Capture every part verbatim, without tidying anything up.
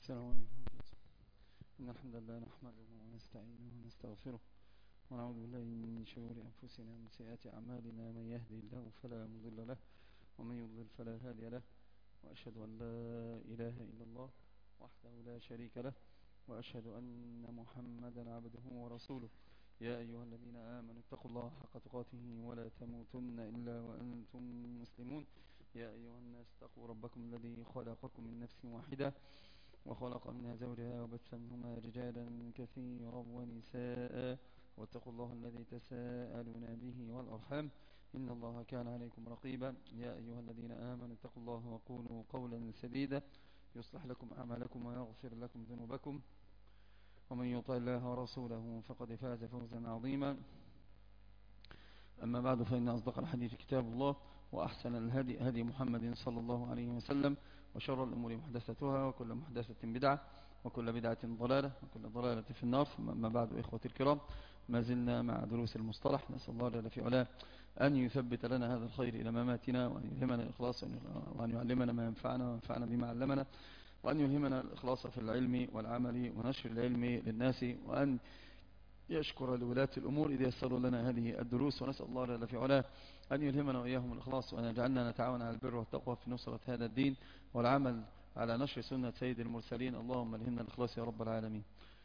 السلام عليكم. إن الحمد لله نحمده ونستعينه ونستغفره ونعوذ بالله من شرور أنفسنا ومن سيئات أعمالنا. من يهدي الله فلا مضل له ومن يضلل فلا هادي له، وأشهد أن لا إله إلا الله وحده لا شريك له، وأشهد أن محمدا عبده ورسوله. يا أيها الذين آمنوا اتقوا الله حق تقاته ولا تموتن إلا وأنتم مسلمون. يا أيها الناس اتقوا ربكم الذي خلقكم من نفس واحدة وخلق منها زوجها وبث منهما رجالا كثيرا ونساء، واتقوا الله الذي تساءلون به والأرحام إن الله كان عليكم رقيبا. يا أيها الذين آمنوا اتقوا الله وقولوا قولا سديدا يصلح لكم أعمالكم ويغفر لكم ذنوبكم، ومن يطع الله ورسوله فقد فاز فوزا عظيما. أما بعد، فإن أصدق الحديث كتاب الله، وأحسن الهدي هدي محمد صلى الله عليه وسلم، وشر الأمور محدثتها، وكل محدثة بدعة، وكل بدعة ضلالة، وكل ضلالة في النار. أما بعد، إخوتي الكرام، ما زلنا مع دروس المصطلح. نسأل الله جل في علاه أن يثبت لنا هذا الخير إلى مماتنا، وأن يلهمنا الإخلاص، وأن يعلمنا ما ينفعنا وينفعنا بما علمنا، وأن يلهمنا الإخلاص في العلم والعمل ونشر العلم للناس، وأن يشكر لولاة الأمور إذا يسروا لنا هذه الدروس. ونسأل الله جل في علاه أن يلهمنا وإياهم الإخلاص، وأن يجعلنا نتعاون على البر والتقوى في نصرة هذا الدين والعمل على نشر سنة سيد المرسلين. اللهم الهمنا الإخلاص يا رب العالمين.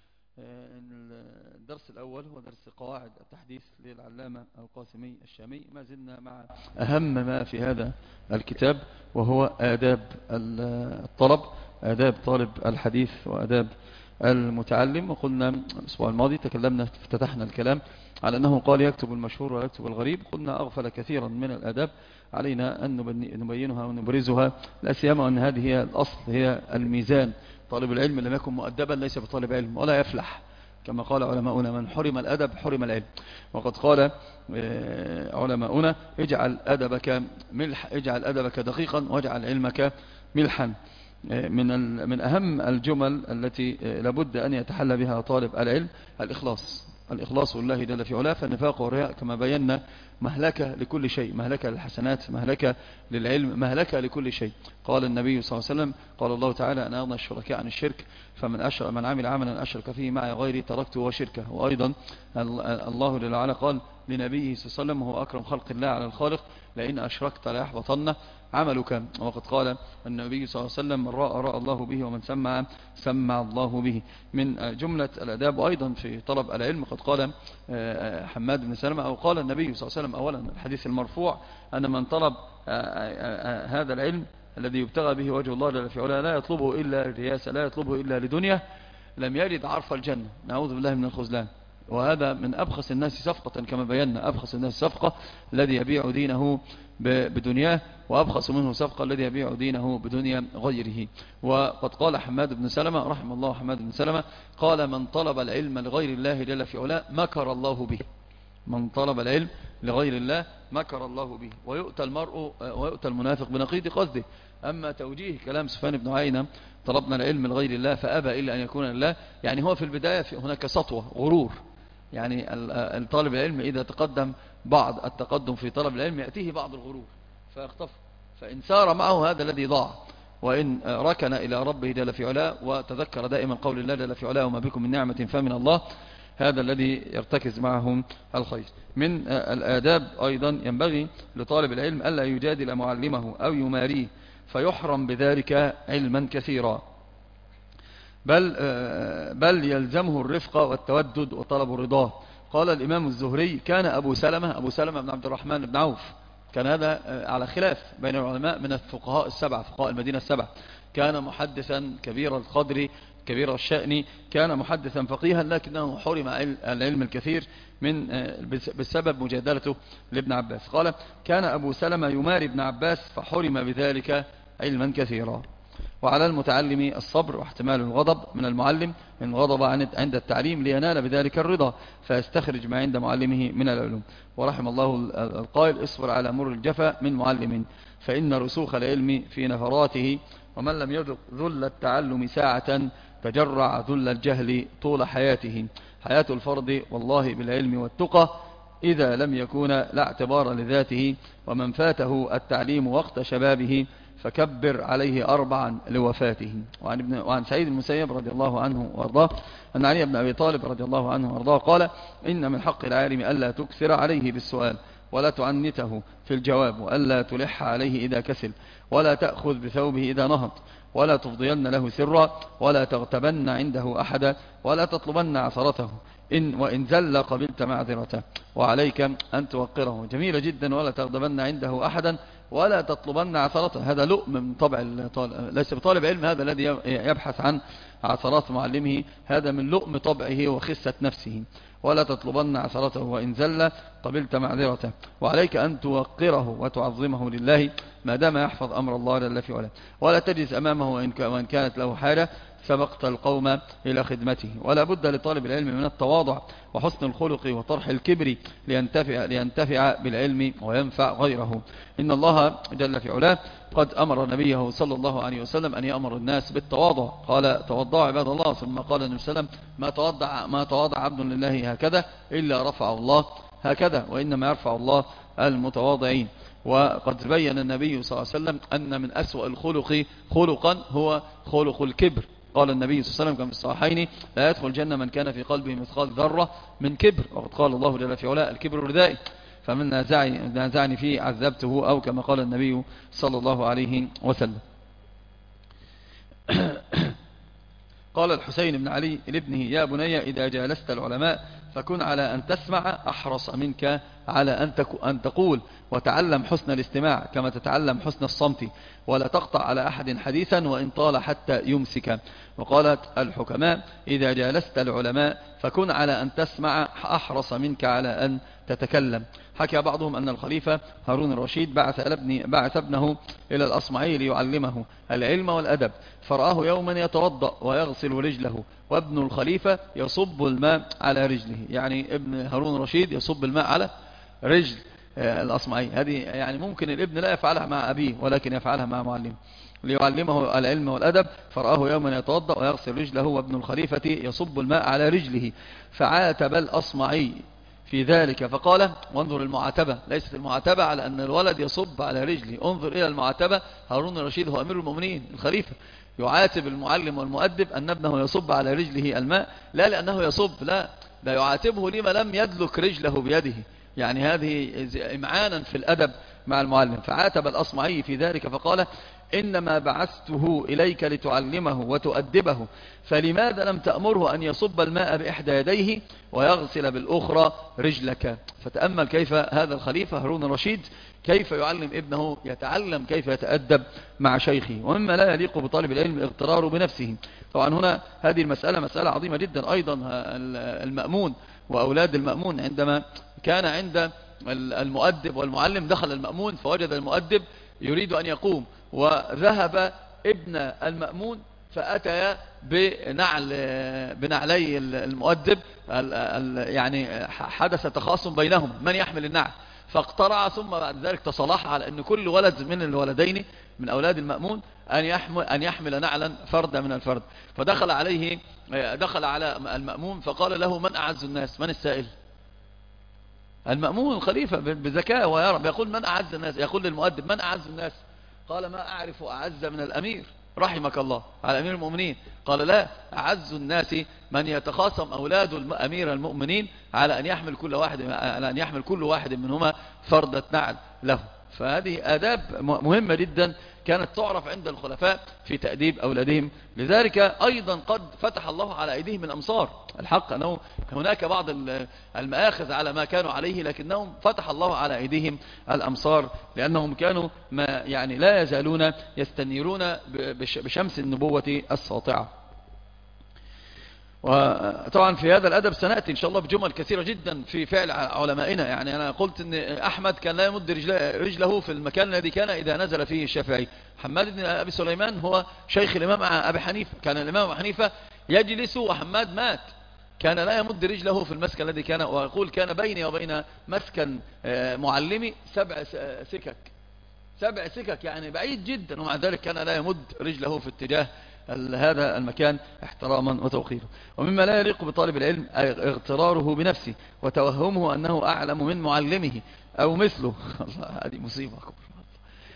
الدرس الأول هو درس قواعد التحديث للعلامة القاسمي الشامي. ما زلنا مع أهم ما في هذا الكتاب، وهو آداب الطلب، آداب طالب الحديث وآداب المتعلم. وقلنا الأسبوع الماضي تكلمنا افتتحنا الكلام على أنه قال يكتب المشهور ويكتب الغريب. قلنا أغفل كثيرا من الآداب، علينا أن نبينها ونبرزها، لا سيما أن هذه هي الأصل، هي الميزان. طالب العلم لم يكن مؤدبا ليس بطالب علم ولا يفلح، كما قال علماؤنا: من حرم الأدب حرم العلم. وقد قال علماؤنا: اجعل أدبك ملح، اجعل أدبك دقيقا واجعل علمك ملحا. من من أهم الجمل التي لابد أن يتحلى بها طالب العلم الإخلاص، الإخلاص لله جل في علاه. فالنفاق والرياء كما بينا مهلكة لكل شيء، مهلكة للحسنات، مهلكة للعلم، مهلكة لكل شيء. قال النبي صلى الله عليه وسلم: قال الله تعالى: أنا أغنى الشركاء عن الشرك، فمن أشرك من عمل عملا أشرك فيه معي غيري تركته وشركه. وأيضا الله جل وعلا قال لنبيه صلى الله عليه وسلم وهو أكرم خلق الله على الخالق: لئن أشركت ليحبطن عملك. وقد قال النبي صلى الله عليه وسلم: من رأى رأى الله به، ومن سمع سمع الله به. من جملة الأداب أيضا في طلب العلم، قد قال حماد بن سلمة، أو قال النبي صلى الله عليه وسلم أولا الحديث المرفوع: أن من طلب هذا العلم الذي يبتغى به وجه الله جل في علاه لا يطلبه إلا للرياسة، لا يطلبه إلا لدنيا، لم يجد عرف الجنة. نعوذ بالله من الخذلان. وهذا من أبخس الناس صفقة، كما بينا أبخس الناس صفقة الذي يبيع دينه بدنياه، وأبخس منه صفقة الذي يبيع دينه بدنيا غيره. وقد قال حماد بن سلمة رحمه الله، حماد بن سلمة قال: من طلب العلم لغير الله جل في علاه مكر الله به. من طلب العلم لغير الله مكر الله به. ويؤتى المرء ويؤتى المنافق بنقيض قصده. أما توجيه كلام سفيان بن عيينة: طلبنا العلم لغير الله فأبى إلا أن يكون لله، يعني هو في البداية في هناك سطوة، غرور. يعني الطالب العلم إذا تقدم بعض التقدم في طلب العلم يأتيه بعض الغرور فيخطف، فإن سار معه هذا الذي ضاع، وإن ركن إلى ربه جل في علاه وتذكر دائما قول الله جل في علاه: وما بكم من نعمة فمن الله، هذا الذي يرتكز معهم الخير. من الآداب أيضا ينبغي لطالب العلم ألا يجادل معلمه أو يماريه فيحرم بذلك علما كثيرا، بل بل يلزمه الرفق والتودد وطلب رضاه. قال الإمام الزهري: كان أبو سلمة أبو سلمة بن عبد الرحمن بن عوف، كان هذا على خلاف بين العلماء من الفقهاء السبعة، فقهاء المدينة السبعة، كان محدثا كبير القدر كبير الشأن، كان محدثا فقيها، لكنه حرم العلم الكثير من بسبب مجادلته لابن عباس. قال: كان أبو سلمة يماري ابن عباس فحرم بذلك علما كثيرا. وعلى المتعلم الصبر واحتمال الغضب من المعلم إن غضب عند التعليم لينال بذلك الرضا، فيستخرج ما عند معلمه من العلوم. ورحم الله القائل: اصبر على مر الجفا من معلم، فإن رسوخ العلم في نفراته، ومن لم يذق ذل التعلم ساعة تجرع ذل الجهل طول حياته. حياة الفرد والله بالعلم والتقى، إذا لم يكون لا اعتبار لذاته، ومن فاته التعليم وقت شبابه فكبر عليه أربعا لوفاته. وعن, ابن وعن سعيد المسيب رضي الله عنه وأرضاه أن علي بن أبي طالب رضي الله عنه وأرضاه قال: إن من حق العالم ألا تكثر عليه بالسؤال ولا تعنته في الجواب، وألا تلح عليه إذا كسل، ولا تأخذ بثوبه إذا نهض، ولا تفضين له سرا، ولا تغتبن عنده أحدا، ولا تطلبن عثرته، إن وإن زل قبلت معذرته، وعليك أن توقره. جميلة جدا. ولا تغضبن عنده أحدا ولا تطلبن عثرته. هذا لؤم من طبع الطالب، ليس بطالب علم هذا الذي يبحث عن عثرات معلمه، هذا من لؤم طبعه وخسة نفسه. ولا تطلبن عثرته وإن زل قبلت معذرته، وعليك أن توقره وتعظمه لله ما دام يحفظ أمر الله جل في علاه. ولا تجلس أمامه وإن كانت له حاجة سبقت القوم إلى خدمته. ولا بد لطالب العلم من التواضع وحسن الخلق وطرح الكبر لينتفع, لينتفع بالعلم وينفع غيره. إن الله جل في علاه قد أمر نبيه صلى الله عليه وسلم أن يأمر الناس بالتواضع. قال: توضعوا عباد الله. ثم قال النبي صلى الله عليه وسلم: ما تواضع, ما تواضع عبد لله هكذا إلا رفع الله هكذا، وإنما يرفع الله المتواضعين. وقد بين النبي صلى الله عليه وسلم أن من أسوأ الخلق خلقا هو خلق الكبر. قال النبي صلى الله عليه وسلم كما في الصحيحين: لا يدخل الجنة من كان في قلبه مثقال ذرة من كبر. وقد قال الله جل في علاه: الكبر ردائي فمن نازعني, نازعني فيه عذبته، أو كما قال النبي صلى الله عليه وسلم. قال الحسين بن علي لابنه: يا بني إذا جالست العلماء فكن على أن تسمع أحرص منك على أن تقول، وتعلم حسن الاستماع كما تتعلم حسن الصمت، ولا تقطع على أحد حديثا وإن طال حتى يمسك. وقالت الحكماء: إذا جالست العلماء فكن على أن تسمع أحرص منك على أن تتكلم. حكى بعضهم أن الخليفة هارون الرشيد بعث, بعث ابنه إلى الأصمعي ليعلمه العلم والأدب، فرآه يوما يتوضأ ويغسل رجله، وابن الخليفة يصب الماء على رجله. يعني ابن هارون الرشيد يصب الماء على رجل الأصمعي. هذه يعني ممكن الابن لا يفعلها مع أبيه، ولكن يفعلها مع معلمه ليعلمه العلم والأدب. فرآه يوما يتوضأ ويغسل رجله وابن الخليفة يصب الماء على رجله، فعاتب الأصمعي في ذلك فقال: وانظر المعاتبة، ليست المعاتبة على أن الولد يصب على رجله، انظر إلى المعاتبة. هارون الرشيد هو أمير المؤمنين الخليفة، يعاتب المعلم والمؤدب أن ابنه يصب على رجله الماء، لا لأنه يصب، لا، لا يعاتبه لما لم يدلك رجله بيده. يعني هذه إمعانا في الأدب مع المعلم. فعاتب الأصمعي في ذلك فقال: إنما بعثته إليك لتعلمه وتؤدبه، فلماذا لم تأمره أن يصب الماء بإحدى يديه ويغسل بالأخرى رجلك؟ فتأمل كيف هذا الخليفة هارون الرشيد كيف يعلم ابنه، يتعلم كيف يتأدب مع شيخه. ومما لا يليق بطالب العلم اغتراره بنفسه. طبعا هنا هذه المسألة مسألة عظيمة جدا. أيضا المأمون وأولاد المأمون، عندما كان عند المؤدب والمعلم دخل المأمون فوجد المؤدب يريد أن يقوم، وذهب ابن المأمون فأتى بنعل بنعلي المؤدب، يعني حدث تخاصم بينهم من يحمل النعل، فاقترع ثم بعد ذلك تصالح على أن كل ولد من الولدين من أولاد المأمون أن يحمل, أن يحمل نعلا فردا من الفرد. فدخل عليه دخل على المأمون فقال له: من أعز الناس؟ من السائل؟ المأمون الخليفة بذكاء ويرى يقول: من أعز الناس؟ يقول للمؤدب: من أعز الناس؟ قال: ما أعرف أعز من الأمير رحمك الله، على أمير المؤمنين. قال: لا، أعز الناس من يتخاصم أولاد أمير المؤمنين على أن يحمل كل واحد على أن يحمل كل واحد منهما فردة نعل له. فهذه آداب مهمة جدا كانت تعرف عند الخلفاء في تأديب أولادهم. لذلك أيضا قد فتح الله على أيديهم الأمصار. الحق أنه هناك بعض المآخذ على ما كانوا عليه، لكنهم فتح الله على أيديهم الأمصار، لأنهم كانوا ما يعني لا يزالون يستنيرون بشمس النبوة الساطعة. وطبعا في هذا الأدب سنأتي إن شاء الله بجمل كثيرة جدا في فعل علمائنا. يعني أنا قلت أن أحمد كان لا يمد رجله في المكان الذي كان إذا نزل فيه الشافعي. حماد بن أبي سليمان هو شيخ الإمام أبي حنيفة، كان الإمام أبي حنيفة يجلس وحماد مات، كان لا يمد رجله في المسكن الذي كان، ويقول: كان بيني وبين مسكن معلمي سبع سكك، سبع سكك يعني بعيد جدا، ومع ذلك كان لا يمد رجله في اتجاه هذا المكان احتراما وتوقيرا. ومما لا يليق بطالب العلم اغتراره بنفسه وتوهمه أنه أعلم من معلمه أو مثله. الله، هذه مصيبة.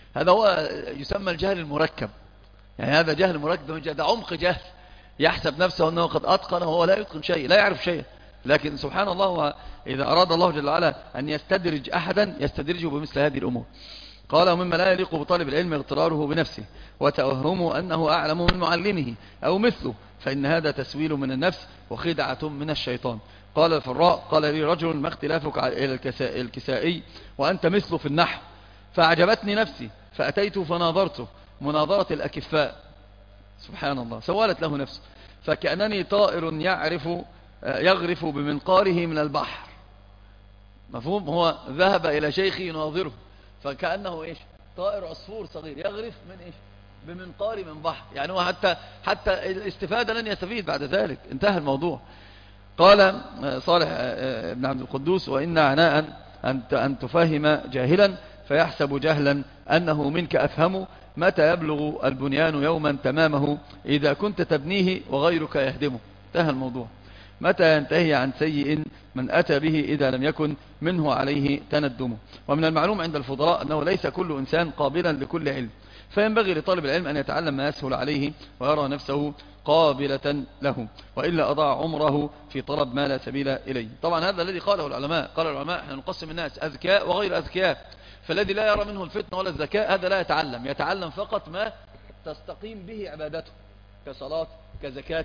هذا هو يسمى الجهل المركب. يعني هذا جهل مركب، ده عمق جهل، يحسب نفسه أنه قد أتقن وهو لا يتقن شيء، لا يعرف شيء. لكن سبحان الله، إذا أراد الله جل وعلا أن يستدرج أحدا يستدرجه بمثل هذه الأمور. قال: ومما لا يليق بطالب العلم اغتراره بنفسه وتوهمه أنه أعلم من معلمه أو مثله، فإن هذا تسويل من النفس وخدعة من الشيطان. قال الفراء: قال لي رجل: ما اختلافك إلى الكسائي وأنت مثله في النحو؟ فأعجبتني نفسي فأتيت فناظرته مناظرة الأكفاء. سبحان الله، سولت له نفسه، فكأنني طائر يعرف يغرف بمنقاره من البحر. مفهوم؟ هو ذهب إلى شيخي يناظره، فكأنه إيش؟ طائر عصفور صغير يغرف من إيش؟ بمنقار من بحر. يعني هو حتى حتى الاستفادة لن يستفيد بعد ذلك، انتهى الموضوع. قال صالح بن عبد القدوس: وإن عناء أن تفهم جاهلا فيحسب جهلا أنه منك أفهم، متى يبلغ البنيان يوما تمامه إذا كنت تبنيه وغيرك يهدمه. انتهى الموضوع. متى ينتهي عن سيء من أتى به إذا لم يكن منه عليه تندمه. ومن المعلوم عند الفضلاء أنه ليس كل إنسان قابلا لكل علم، فينبغي لطالب العلم أن يتعلم ما يسهل عليه ويرى نفسه قابلة له، وإلا أضاع عمره في طلب ما لا سبيل إليه. طبعا هذا الذي قاله العلماء. قال العلماء: احنا نقسم الناس أذكياء وغير أذكياء، فالذي لا يرى منه الفتنة ولا الذكاء هذا لا يتعلم، يتعلم فقط ما تستقيم به عبادته، كصلاة، كزكاة،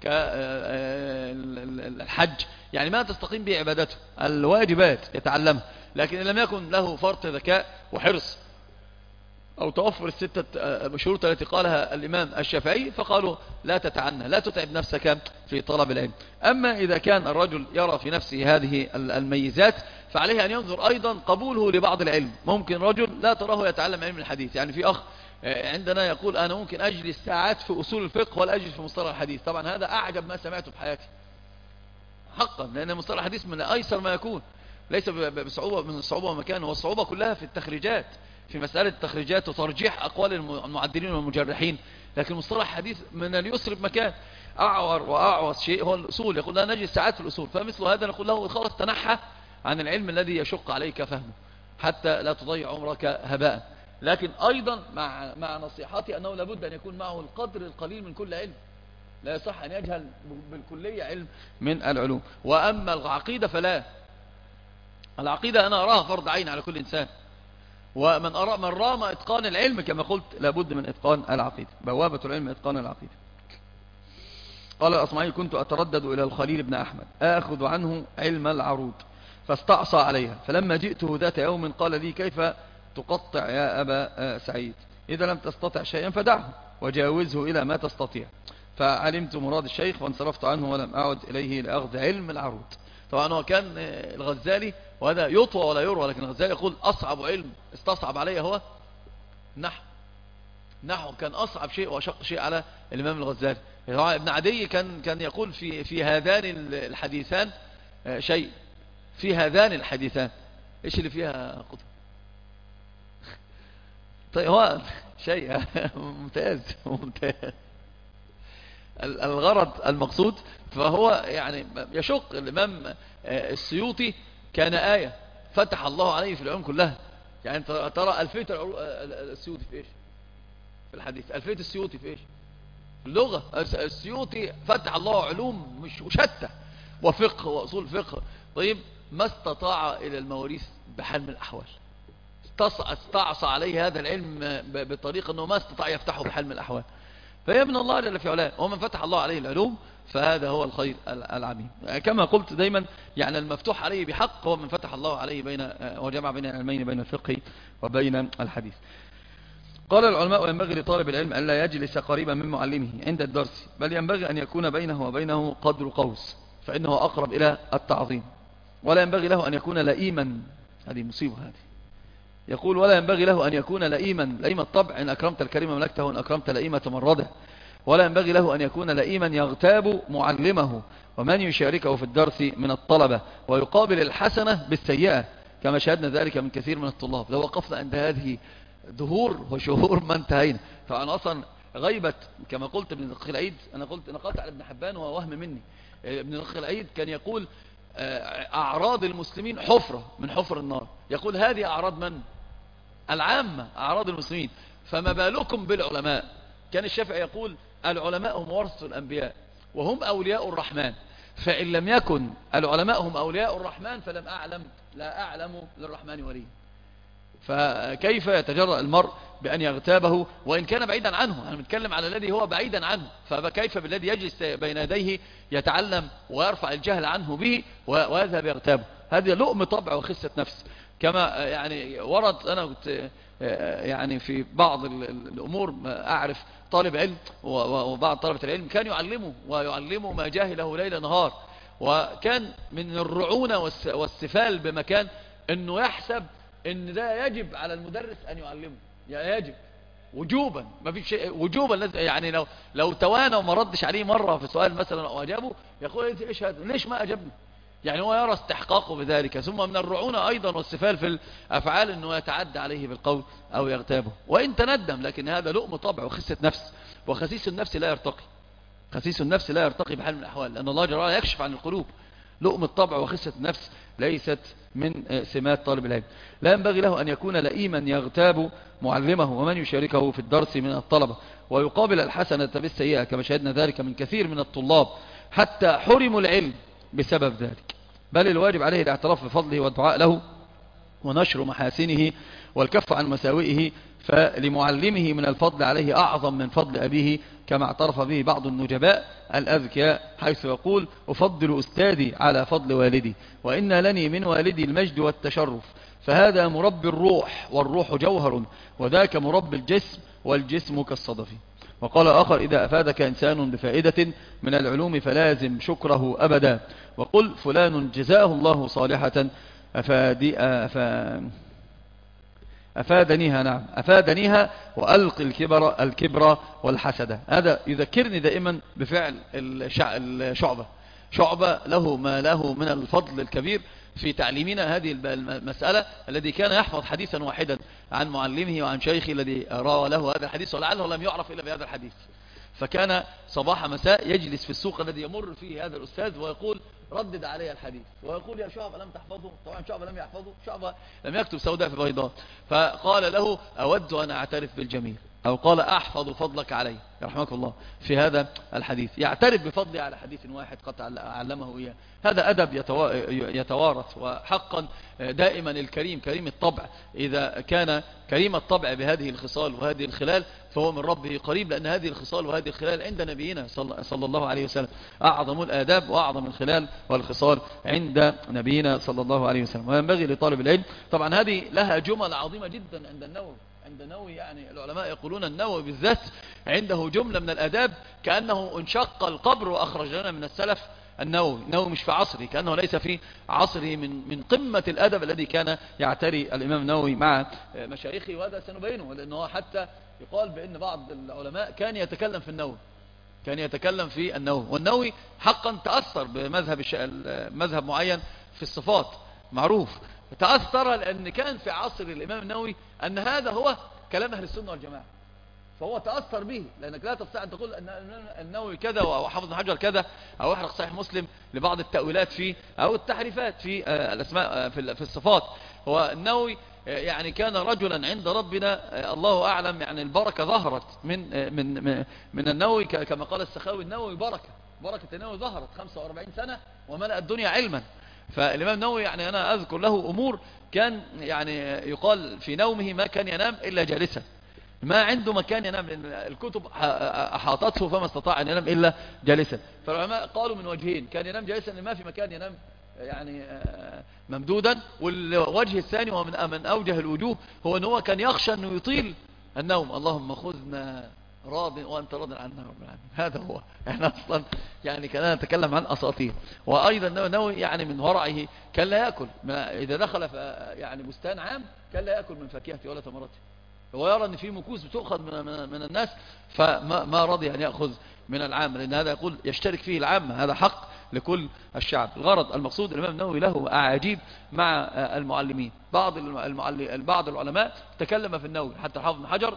كالحج، يعني ما تستقيم به عبادته، الواجبات يتعلمها. لكن إن لم يكن له فرط ذكاء وحرص أو توفر الستة شروط التي قالها الإمام الشافعي، فقالوا: لا تتعنى، لا تتعب نفسك في طلب العلم. أما إذا كان الرجل يرى في نفسه هذه الميزات، فعليه أن ينظر أيضا قبوله لبعض العلم. ممكن رجل لا تراه يتعلم علم الحديث، يعني في أخ عندنا يقول: أنا ممكن أجلس ساعات في أصول الفقه ولا أجلس في مصطلح الحديث. طبعا هذا أعجب ما سمعته في حياتي حقا، لأن مصطلح الحديث من أيسر ما يكون، ليس بصعوبة من الصعوبة ومكانه، والصعوبة كلها في التخريجات، في مسألة التخريجات وترجيح أقوال المعدلين والمجرحين. لكن مصطلح الحديث من اليسر بمكان. أعور وأعوص شيء هو الأصول، يقول: لا نجلس ساعات في الأصول. فمثل هذا نقول له: خلاص تنحى عن العلم الذي يشق عليك فهمه حتى لا تضيع عمرك هباء. لكن أيضا مع مع نصيحتي أنه لابد أن يكون معه القدر القليل من كل علم، لا يصح أن يجهل بالكلية علم من العلوم. وأما العقيدة فلا، العقيدة أنا أراها فرض عين على كل إنسان، ومن أرى من رام إتقان العلم كما قلت لابد من إتقان العقيدة، بوابة العلم إتقان العقيدة. قال الأصمعي: كنت أتردد إلى الخليل بن أحمد آخذ عنه علم العروض، فاستعصى عليها، فلما جئته ذات يوم قال لي: كيف تقطع يا أبا سعيد؟ إذا لم تستطع شيئا فدعه وجاوزه إلى ما تستطيع. فعلمت مراد الشيخ وانصرفت عنه ولم أعد إليه لأخذ علم العروض. طبعا هو كان الغزالي، وهذا يطوى ولا يروى، لكن الغزالي يقول: أصعب علم استصعب عليه هو نحو. نحو كان أصعب شيء وأشق شيء على الإمام الغزالي. ابن عدي كان كان يقول في في هذان الحديثان شيء، في هذان الحديثان إيش اللي فيها قطب؟ طيب هو شيء ممتاز ممتاز. الغرض المقصود، فهو يعني يشق. الإمام السيوطي كان آية، فتح الله عليه في العلوم كلها. يعني ترى ألفية السيوطي في إيش؟ في الحديث. ألفية السيوطي في إيش؟ في اللغة. السيوطي فتح الله علوم مش شتى، وفقه وأصول فقه. طيب ما استطاع إلى المواريث بحال من الأحوال، استعصى عليه هذا العلم بطريقة أنه ما استطاع يفتحه بحال من الأحوال. فهي من الله جل في علاه، ومن فتح الله عليه العلوم فهذا هو الخير العميم. كما قلت دايما، يعني المفتوح عليه بحق هو من فتح الله عليه بين وجمع بين العلمين، بين الفقه وبين الحديث. قال العلماء: ينبغي لطالب العلم أن لا يجلس قريبا من معلمه عند الدرس، بل ينبغي أن يكون بينه وبينه قدر قوس، فإنه أقرب إلى التعظيم. ولا ينبغي له أن يكون لئيما، هذه مصيبة هذه. يقول: ولا ينبغي له أن يكون لئيما، لئيم الطبع، إن أكرمت الكريم ملكته وإن أكرمت لئيمة مرده. ولا ينبغي له أن يكون لئيما يغتاب معلمه ومن يشاركه في الدرس من الطلبة، ويقابل الحسنة بالسيئة، كما شاهدنا ذلك من كثير من الطلاب. لو وقفنا عند هذه دهور وشهور ما انتهينا. طبعا أصلا غيبة كما قلت ابن دقيق العيد، أنا قلت نقلت على ابن حبان وهو وهم مني. ابن دقيق العيد كان يقول: أعراض المسلمين حفرة من حفر النار. يقول: هذه أعراض من؟ العامة أعراض المسلمين، فما بالكم بالعلماء؟ كان الشافعي يقول العلماء هم ورثة الأنبياء وهم أولياء الرحمن، فإن لم يكن العلماء هم أولياء الرحمن فلم أعلم لا أعلم للرحمن ولي. فكيف يتجرأ المرء بأن يغتابه وإن كان بعيدا عنه؟ أنا بتكلم على الذي هو بعيدا عنه، فكيف بالذي يجلس بين يديه يتعلم ويرفع الجهل عنه به ويذهب يغتابه؟ هذه لؤم طبع وخسة نفس. كما يعني ورد، أنا كنت يعني في بعض الأمور أعرف طالب علم وبعض طلبة العلم كان يعلمه ويعلمه ما جاهله ليل نهار، وكان من الرعونة والسفال بمكان أنه يحسب ان ده يجب على المدرس ان يعلمه، يعني يجب وجوبا، ما فيش شيء وجوبا. يعني لو لو توانى وما ردش عليه مره في سؤال مثلا او اجابه يقول انت ايش هذا، ليش ما اجبني؟ يعني هو يرى استحقاقه بذلك. ثم من الرعونه ايضا والسفال في الافعال انه يتعدى عليه بالقول او يغتابه وان تندم، لكن هذا لؤم طبع وخسه نفس، وخسيس النفس لا يرتقي، خسيس النفس لا يرتقي بحال من الاحوال، لان الله جل وعلا يكشف عن القلوب. لؤم الطبع وخسة النفس ليست من سمات طالب العلم. لا ينبغي له أن يكون لئيما يغتاب معلمه ومن يشاركه في الدرس من الطلبة، ويقابل الحسنة بالسيئة، كما شاهدنا ذلك من كثير من الطلاب حتى حرموا العلم بسبب ذلك. بل الواجب عليه الاعتراف بفضله والدعاء له ونشر محاسنه والكف عن مساوئه، فلمعلمه من الفضل عليه أعظم من فضل أبيه، كما اعترف به بعض النجباء الأذكياء حيث يقول أفضل أستاذي على فضل والدي، وإن لني من والدي المجد والتشرف، فهذا مربي الروح والروح جوهر، وذاك مربي الجسم والجسم كالصدف. وقال آخر إذا أفادك إنسان بفائدة من العلوم فلازم شكره أبدا، وقل فلان جزاه الله صالحة أفادي أفا أفادنيها نعم أفادنيها وألق الكبر الكبر والحسد. هذا يذكرني دائما بفعل الشعبة. شعبة له ما له من الفضل الكبير في تعليمنا هذه المسألة، الذي كان يحفظ حديثا واحدا عن معلمه وعن شيخه الذي روى له هذا الحديث، ولعله لم يعرف إلا بهذا الحديث. فكان صباح مساء يجلس في السوق الذي يمر فيه هذا الأستاذ ويقول ردد علي الحديث، ويقول يا شعبة لم تحفظه؟ طبعا شعبة لم يحفظه، شعبة لم يكتب سوداء في بيضاء. فقال له أود أن أعترف بالجميل، أو قال أحفظ فضلك علي يرحمك الله في هذا الحديث، يعترف بفضلي على حديث واحد قد علمه إياه. هذا أدب يتوارث، وحقا دائما الكريم كريم الطبع إذا كان كريم الطبع بهذه الخصال وهذه الخلال فهو من ربه قريب، لأن هذه الخصال وهذه الخلال عند نبينا صلى الله عليه وسلم أعظم الآداب وأعظم الخلال والخصال عند نبينا صلى الله عليه وسلم. وينبغي لطالب العلم، طبعا هذه لها جمل عظيمة جدا عند النووي، عند النووي يعني العلماء يقولون النووي بالذات عنده جملة من الآداب كأنه انشق القبر وأخرج لنا من السلف. النووي النووي مش في عصره، كأنه ليس في عصره من من قمة الأدب الذي كان يعتري الإمام النووي مع مشايخه، وهذا سنبينه، لأنه حتى يقال بأن بعض العلماء كان يتكلم في النووي كان يتكلم في النووي والنووي حقا تأثر بمذهب مذهب معين في الصفات معروف، تأثر لأن كان في عصر الإمام النووي أن هذا هو كلام أهل السنة والجماعة، فهو تأثر به، لأنك لا تستطيع أن تقول أن النووي كذا وحافظ بن حجر كذا أو احرق صحيح مسلم لبعض التأويلات فيه أو التحريفات في الأسماء في الصفات. هو النووي يعني كان رجلا عند ربنا الله أعلم، يعني البركة ظهرت من من من النووي، كما قال السخاوي النووي بركة بركة النووي ظهرت خمسة وأربعين سنة وملأ الدنيا علما. فالإمام النووي يعني أنا أذكر له أمور كان يعني يقال في نومه ما كان ينام إلا جالسا، ما عنده مكان ينام، لأن الكتب أحاطته فما استطاع أن ينام إلا جالسا. فالعلماء قالوا من وجهين، كان ينام جالسا لأن ما في مكان ينام يعني ممدودا، والوجه الثاني ومن من أوجه الوجوه هو أنه كان يخشى أنه يطيل النوم. اللهم خذنا راض وأنت راض عنا رب العالمين، هذا هو. احنا أصلا يعني كان نتكلم عن أساطير. وأيضا نووي يعني من ورعه كان لا يأكل، إذا دخل يعني بستان عام كان لا يأكل من فاكهته ولا ثمرته، هو يرى أن في مكوس بتؤخذ من, من, من الناس، فما ما رضي أن يأخذ من العام، لأن هذا يقول يشترك فيه العامة، هذا حق لكل الشعب. الغرض المقصود الإمام النووي له أعاجيب مع المعلمين. بعض المعلم بعض العلماء تكلم في النووي، حتى حافظ بن حجر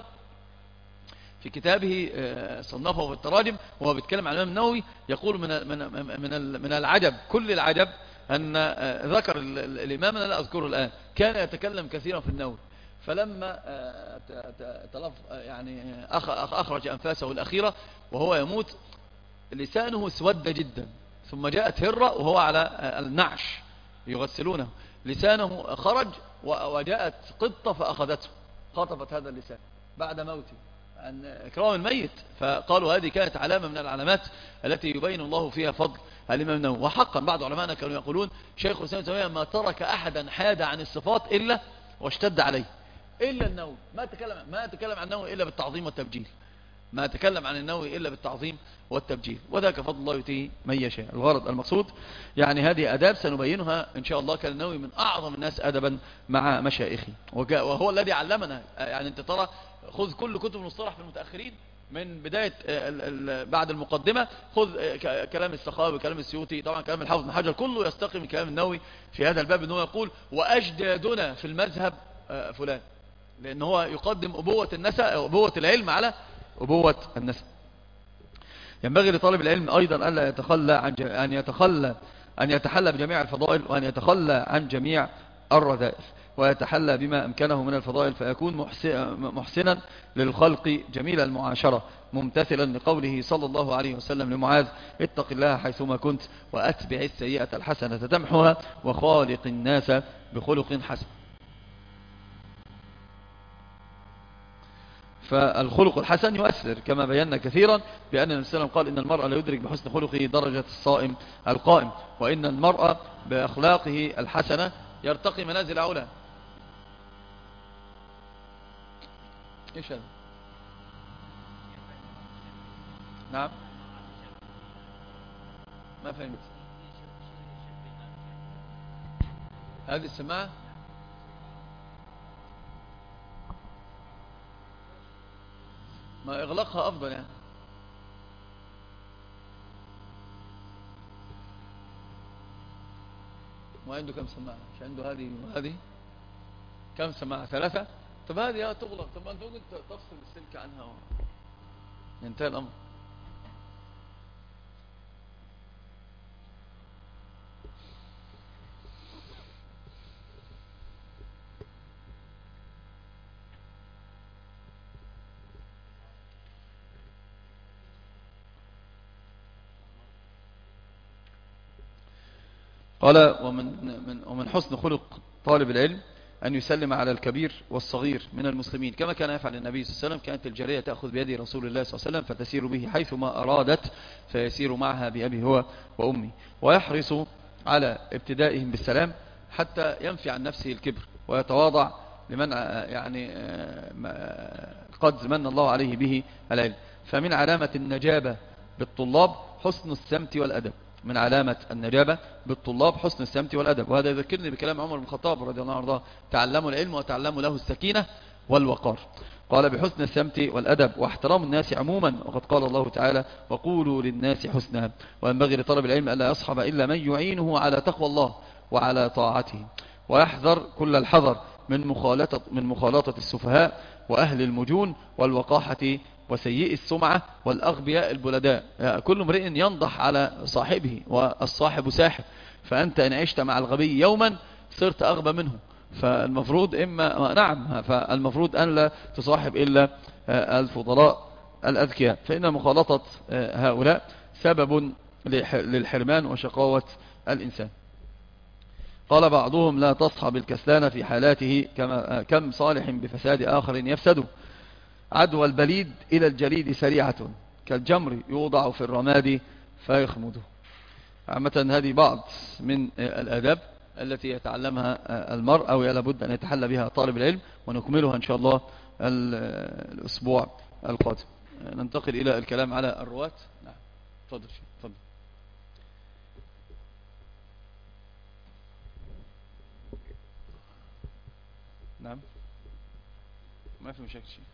في كتابه صنفه في التراجم وهو بيتكلم عن الإمام النووي يقول من من من من العجب كل العجب أن ذكر الإمام أنا لا أذكره الآن كان يتكلم كثيرا في النووي، فلما تلف يعني أخرج أنفاسه الأخيرة وهو يموت لسانه اسود جدا، ثم جاءت هرة وهو على النعش يغسلونه، لسانه خرج وجاءت قطة فأخذته خطفت هذا اللسان بعد موته عن إكرام الميت. فقالوا هذه كانت علامة من العلامات التي يبين الله فيها فضل الإمام النووي. وحقا بعض علمائنا كانوا يقولون شيخ الإسلام ابن تيمية ما ترك أحدا حاد عن الصفات إلا واشتد عليه إلا النووي، ما تكلم ما تكلم عن النووي إلا بالتعظيم والتبجيل، ما تكلم عن النووي إلا بالتعظيم والتبجيل، وذاك فضل الله يؤتيه من يشاء. الغرض المقصود يعني هذه أداب سنبينها إن شاء الله. كان النووي من أعظم الناس أدبا مع مشايخه وهو الذي علمنا. يعني أنت ترى خذ كل كتب المصطلح في المتأخرين من بداية بعد المقدمة، خذ كلام السخاوي كلام السيوطي طبعا كلام الحافظ بن حجر، كله يستقي من كلام النووي في هذا الباب. أنه يقول وأجدادنا في المذهب فلان، لأن هو يقدم أبوة النسب أبوة العلم على أبوة النسب. ينبغي لطالب العلم أيضا ألا يتخلى عن ج... أن يتخلى أن يتحلى بجميع الفضائل، وأن يتخلى عن جميع الرذائل، ويتحلى بما أمكنه من الفضائل، فيكون محسنا للخلق جميل المعاشرة، ممتثلا لقوله صلى الله عليه وسلم لمعاذ اتق الله حيثما كنت وأتبع السيئة الحسنة تمحها وخالق الناس بخلق حسن. فالخلق الحسن يؤثر كما بينا كثيرا بأن النبي صلى الله عليه وسلم قال إن المرء لا يدرك بحسن خلقه درجة الصائم القائم، وإن المرء بأخلاقه الحسنة يرتقي منازل علا. إيش هذا؟ نعم ما فهمت هذه السماعة. ما إغلاقها أفضل يعني. وعنده كم سماعة؟ مش عنده هذه وهذه كم سماعة؟ ثلاثة. طب هذه تغلق، طب أنت ممكن تفصل السلك عنها ينتهي الأمر. قال ومن, من ومن حسن خلق طالب العلم أن يسلم على الكبير والصغير من المسلمين كما كان يفعل النبي صلى الله عليه وسلم. كانت الجارية تأخذ بيد رسول الله صلى الله عليه وسلم فتسير به حيثما أرادت، فيسير معها بأبي هو وأمي، ويحرص على ابتدائهم بالسلام حتى ينفي عن نفسه الكبر ويتواضع لمن يعني قد من الله عليه به العلم. فمن علامة النجابة بالطلاب حسن السمت والأدب، من علامة النجابة بالطلاب حسن السمت والأدب. وهذا يذكرني بكلام عمر بن الخطاب رضي الله عنه: تعلموا العلم وتعلموا له السكينة والوقار. قال بحسن السمت والأدب واحترام الناس عموما، وقد قال الله تعالى: وقولوا للناس حسنا. وينبغي لطالب العلم ألا يصحب إلا من يعينه على تقوى الله وعلى طاعته، ويحذر كل الحذر من مخالطة, من مخالطة السفهاء وأهل المجون والوقاحة وسيء السمعة والأغبياء البلداء. يعني كل امرئ ينضح على صاحبه، والصاحب ساحب، فأنت إن عشت مع الغبي يوما صرت أغبى منه. فالمفروض إما نعم فالمفروض أن لا تصاحب إلا الفضلاء الأذكياء، فإن مخالطة هؤلاء سبب للحرمان وشقاوة الإنسان. قال بعضهم: لا تصحب الكسلان في حالاته، كما كم صالح بفساد آخر يفسده. عدوى البليد إلى الجليد سريعة، كالجمر يوضع في الرماد فيخمده. عامة هذه بعض من الآداب التي يتعلمها المرء أو لابد أن يتحلى بها طالب العلم، ونكملها إن شاء الله الأسبوع القادم. ننتقل إلى الكلام على الرواة. نعم تفضل شيء تفضل. نعم ما في مشاكل شيء.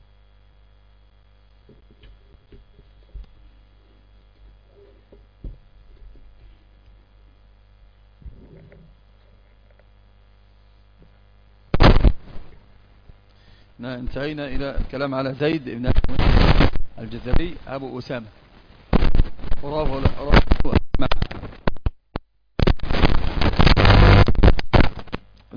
انتهينا إلى الكلام على زيد بن الجزري أبو أسامة.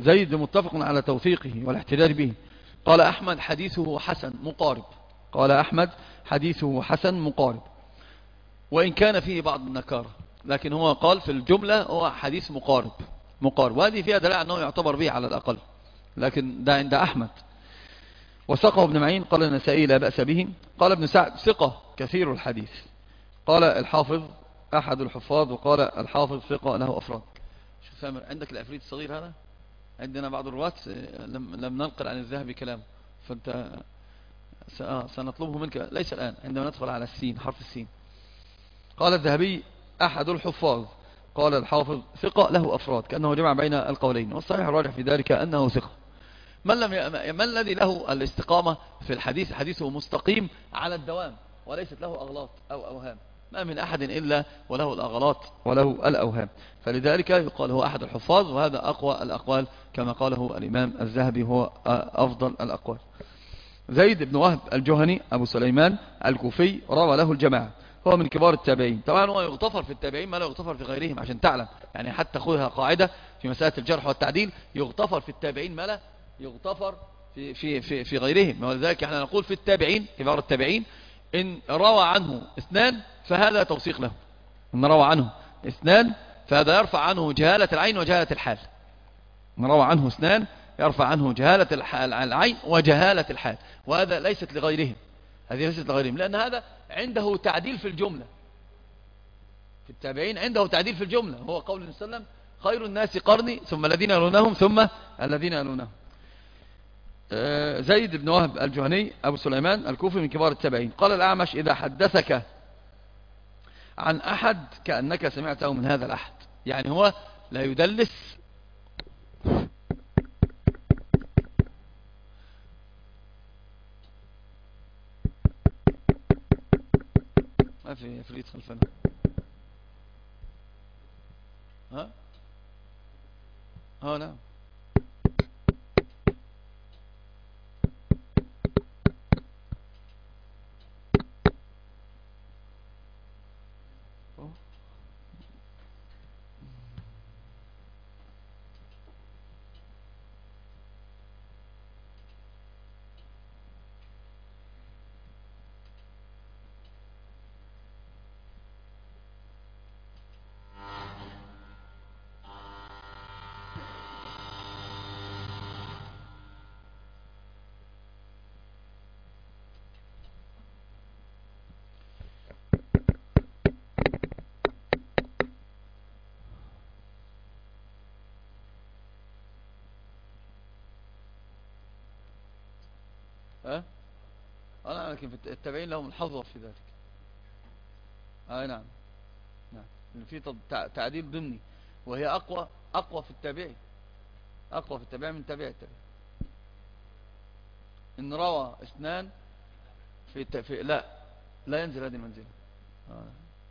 زيد متفق على توثيقه والاحتجاج به. قال أحمد حديثه حسن مقارب. قال أحمد حديثه حسن مقارب، وإن كان فيه بعض النكارة، لكن هو قال في الجملة هو حديث مقارب مقارب، وهذه فيها دلالة أنه يعتبر به على الأقل، لكن ده عند أحمد. وثقه ابن معين. قال النسائي لا بأس به. قال ابن سعد ثقة كثير الحديث. قال الحافظ أحد الحفاظ، وقال الحافظ ثقة له أفراد. شو سامر عندك العفريت الصغير هذا؟ عندنا بعض الرواة لم, لم ننقل عن الذهبي كلام، فأنت سنطلبه منك ليس الآن، عندما ندخل على السين، حرف السين. قال الذهبي أحد الحفاظ، قال الحافظ ثقة له أفراد، كأنه جمع بين القولين، والصحيح الراجح في ذلك أنه ثقة. من, لم ي... من الذي له الاستقامة في الحديث، حديثه مستقيم على الدوام وليست له أغلاط أو أوهام. ما من أحد إلا وله الأغلاط وله الأوهام، فلذلك يقال هو أحد الحفاظ، وهذا أقوى الأقوال كما قاله الإمام الذهبي، هو أفضل الأقوال. زيد بن وهب الجهني أبو سليمان الكوفي روى له الجماعة، هو من كبار التابعين. طبعا هو يغتفر في التابعين ما لا يغتفر في غيرهم، عشان تعلم يعني، حتى خذها قاعدة في مسألة الجرح والتعديل، يغتفر في التابعين ما لا يغتفر في في في في غيرهم. ولذلك احنا نقول في التابعين، كبار التابعين، إن روى عنه اثنان فهذا توثيق له. إن روى عنه اثنان فهذا يرفع عنه جهالة العين وجهالة الحال. إن روى عنه اثنان يرفع عنه جهالة العين وجهالة الحال، وهذا ليست لغيرهم، هذه ليست لغيرهم، لأن هذا عنده تعديل في الجملة. في التابعين عنده تعديل في الجملة، هو قول النبي صلى الله عليه وسلم خير الناس قرني ثم الذين يلونهم ثم الذين يلونهم. زيد بن وهب الجهني أبو سليمان الكوفي من كبار التابعين. قال الأعمش إذا حدثك عن أحد كأنك سمعته من هذا الأحد، يعني هو لا يدلس ما في فريد خلفنا. ها ها نعم. ها أنا لكن في التابعين لهم الحظوة في ذلك. آه نعم نعم، في تعديل ضمني، وهي أقوى أقوى في التابعين، أقوى في التابعين من تابع التابع. إن روى اثنان في, في لا لا ينزل هذه المنزلة. آه.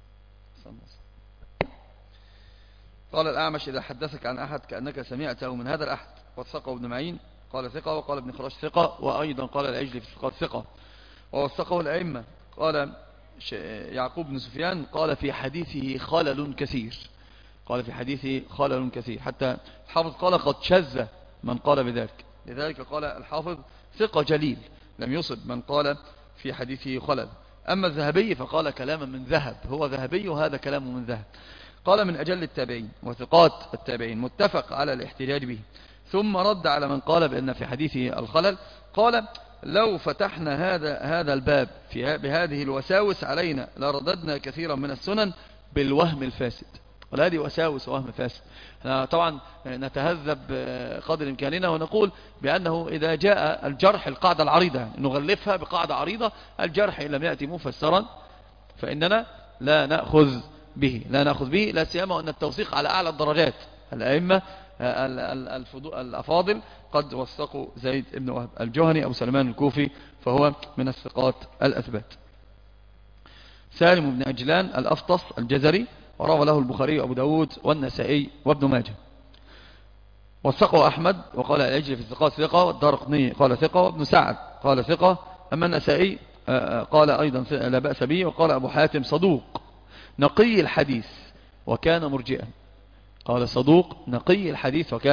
قال الأعمش إذا حدثك عن أحد كأنك سمعته من هذا الأحد. وثقه ابن معين قال ثقة، وقال ابن خراش ثقة، وأيضا قال العجلي في الثقات ثقة، ووثقه الأئمة. قال يعقوب بن سفيان قال في حديثه خلل كثير، قال في حديثه خلل كثير، حتى الحافظ قال قد شذ من قال بذلك. لذلك قال الحافظ ثقة جليل لم يصب من قال في حديثه خلل. أما الذهبي فقال كلاما من ذهب، هو ذهبي وهذا كلام من ذهب. قال من أجل التابعين وثقات التابعين متفق على الاحتجاج به. ثم رد على من قال بأن في حديثه الخلل، قال لو فتحنا هذا هذا الباب في بهذه الوساوس علينا لرددنا كثيرا من السنن بالوهم الفاسد. وهذه وساوس وهم فاسد. طبعا نتهذب قدر إمكاننا ونقول بأنه إذا جاء الجرح القاعدة العريضة نغلفها بقاعدة عريضة، الجرح إن لم يأتي مفسرا فإننا لا نأخذ به لا نأخذ به لا سيما أن التوثيق على أعلى الدرجات. الأئمة الأفاضل قد وثقوا زيد بن وهب الجهني أبو سليمان الكوفي، فهو من الثقات الأثبات. سالم بن عجلان الأفطس الجزري وروى له البخاري وأبو داود والنسائي وابن ماجه. وثقه أحمد وقال العجلي في الثقات ثقة، والدارقطني قال ثقة، وابن سعد قال ثقة. أما النسائي قال أيضا لا بأس به، وقال أبو حاتم صدوق نقي الحديث وكان مرجئا. قال صدوق نقي الحديث وكان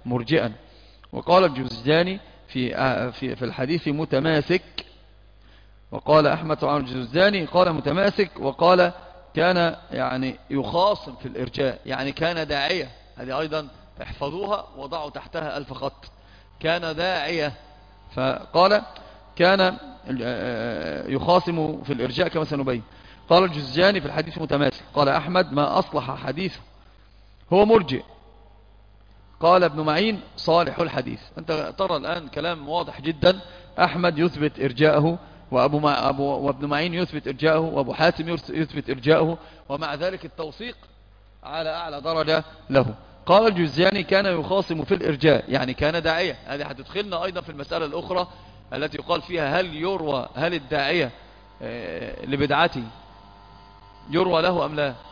مرجئا. وقال الجوزجاني في في في الحديث متماسك، وقال أحمد عن الجوزجاني قال متماسك، وقال كان يعني يخاصم في الإرجاء، يعني كان داعية. هذه أيضا احفظوها وضعوا تحتها ألف خط، كان داعية. فقال كان يخاصم في الإرجاء كما سنبين. قال الجوزجاني في الحديث متماسك. قال أحمد ما أصلح حديثه هو مرجئ. قال ابن معين صالح الحديث. أنت ترى الآن كلام واضح جدا، أحمد يثبت إرجاءه، وأبو مع أبو وابن معين يثبت إرجاءه، وأبو حاتم يثبت إرجاءه، ومع ذلك التوثيق على أعلى درجة له. قال الجوزجاني كان يخاصم في الإرجاء، يعني كان داعية. هذه هتدخلنا أيضا في المسألة الأخرى التي يقال فيها هل يروى هل الداعية لبدعته يروى له أم لا.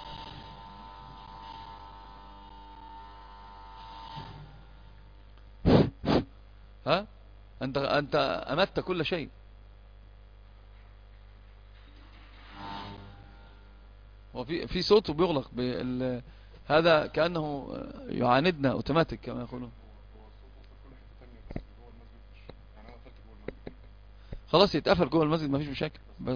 ها أنت أنت أمت كل شيء. وفي في صوت بيغلق بال... هذا كأنه يعاندنا اوتوماتيك كما يقولون. خلاص يتقفل جوه المسجد ما فيش مشاكل.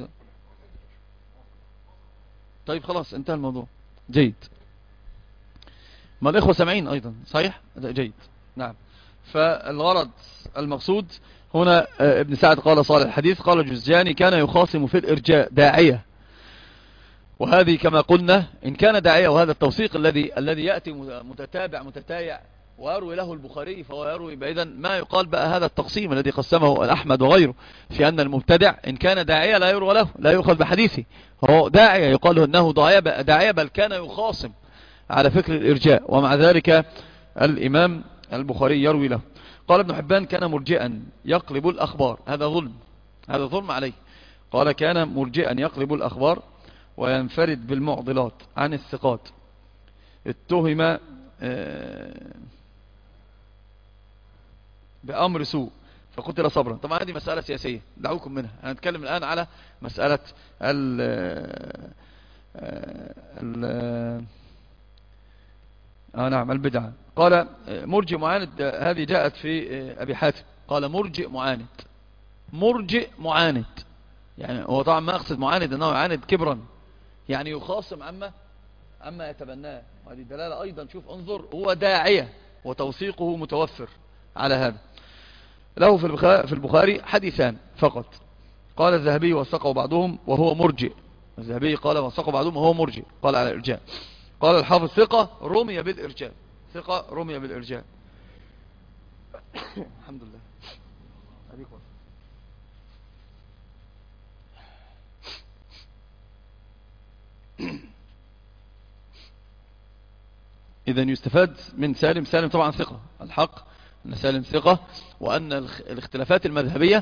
طيب خلاص انتهى الموضوع. جيد. ما الإخوة سامعين أيضا صحيح؟ جيد. نعم. فالغرض المقصود هنا ابن سعد قال صالح الحديث. قال الجوزجاني كان يخاصم في الإرجاء داعية، وهذه كما قلنا إن كان داعية، وهذا التوثيق الذي الذي يأتي متتابع متتايع ويروي له البخاري، فهو يروي بعيدا ما يقال بقى هذا التقسيم الذي قسمه الأحمد وغيره في أن المبتدع إن كان داعية لا يروى له، لا يؤخذ بحديثه. هو داعية يقال أنه داعية، بل كان يخاصم على فكر الإرجاء، ومع ذلك الإمام البخاري يروي له. قال ابن حبان كان مرجئا يقلب الأخبار. هذا ظلم، هذا ظلم عليه. قال كان مرجئا يقلب الأخبار وينفرد بالمعضلات عن الثقات. اتهم بأمر سوء فقتل صبرا. طبعا هذه مسألة سياسية دعوكم منها. أنا أتكلم الآن على مسألة ال ال آه نعم البدعة. قال مرجئ معاند، هذه جاءت في أبي حاتم. قال مرجئ معاند، مرجئ معاند، يعني هو طبعا ما أقصد معاند أنه يعاند كبرا، يعني يخاصم عما عما يتبناه. وهذه دلالة أيضا. شوف انظر، هو داعية وتوثيقه متوفر على هذا. له في البخاري حديثان فقط. قال الذهبي وثقه بعضهم وهو مرجئ. الذهبي قال وثقه بعضهم وهو مرجئ، قال على الإرجاء. قال الحافظ ثقة رمي بالإرجاء، ثقة رمي بالإرجاء. الحمد لله. إذا يستفاد من سالم. سالم طبعا ثقة، الحق أن سالم ثقة، وأن الاختلافات المذهبية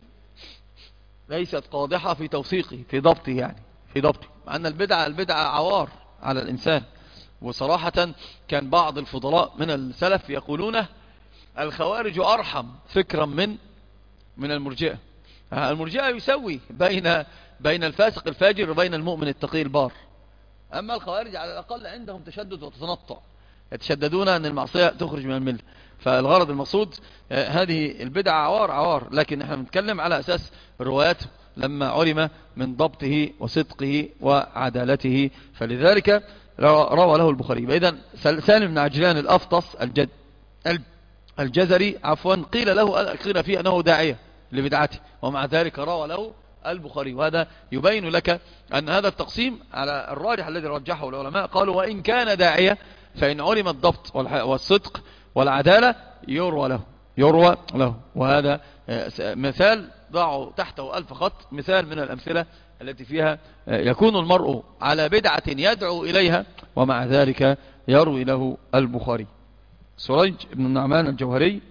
ليست قادحة في توثيقه، في ضبطه، يعني في ضبطه. مع أن البدعة البدعة عوار على الإنسان. وصراحة كان بعض الفضلاء من السلف يقولون الخوارج أرحم فكرا من من المرجئة. المرجئة يسوي بين بين الفاسق الفاجر وبين المؤمن التقي البار. أما الخوارج على الأقل عندهم تشدد وتتنطع، يتشددون أن المعصية تخرج من الملة. فالغرض المقصود هذه البدعة عوار عوار، لكن احنا بنتكلم على أساس رواياته لما علم من ضبطه وصدقه وعدالته، فلذلك روى له البخاري. إذن سالم بن عجلان الأفطس الجد الجزري عفوا قيل له قيل فيه أنه داعية لبدعته، ومع ذلك روى له البخاري. وهذا يبين لك أن هذا التقسيم على الراجح الذي رجحه العلماء. قالوا وإن كان داعية فإن علم الضبط والصدق والعدالة يروى له، يروى له. وهذا مثال ضعوا تحته ألف خط، مثال من الأمثلة التي فيها يكون المرء على بدعة يدعو إليها ومع ذلك يروي له البخاري. سريج بن النعمان الجوهري،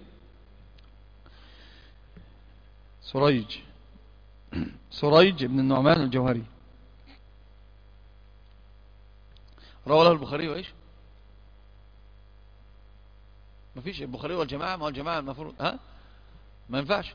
سريج سريج بن النعمان الجوهري روى له البخاري وإيش؟ ما فيش البخاري والجماعة. ما هو الجماعة المفروض ها ما ينفعش.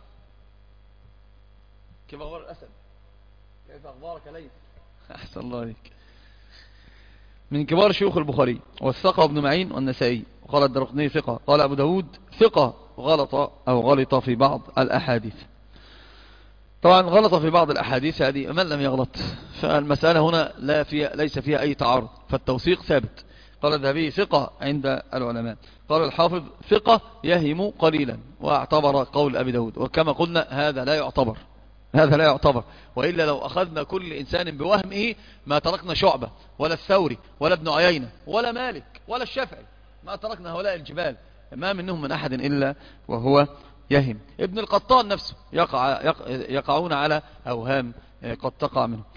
كيف أخبار الأسد؟ كيف أخبارك ليث؟ أحسن الله عليك. من كبار شيوخ البخاري، وثقه ابن معين والنسائي وقال الدرقطني ثقة. قال أبو داود ثقة غلط أو غلط في بعض الأحاديث. طبعا غلط في بعض الأحاديث هذه من لم يغلط، فالمسألة هنا لا فيها ليس فيها أي تعارض، فالتوثيق ثابت. قال الذهبي ثقة عند العلماء. قال الحافظ ثقة يهم قليلا، واعتبر قول أبي داود. وكما قلنا هذا لا يعتبر، هذا لا يعتبر، وإلا لو أخذنا كل إنسان بوهمه ما تركنا شعبة ولا الثوري ولا ابن عيينة ولا مالك ولا الشافعي، ما تركنا هؤلاء الجبال، ما منهم من أحد إلا وهو يهم. ابن القطان نفسه يقع يقعون على أوهام قد تقع منه.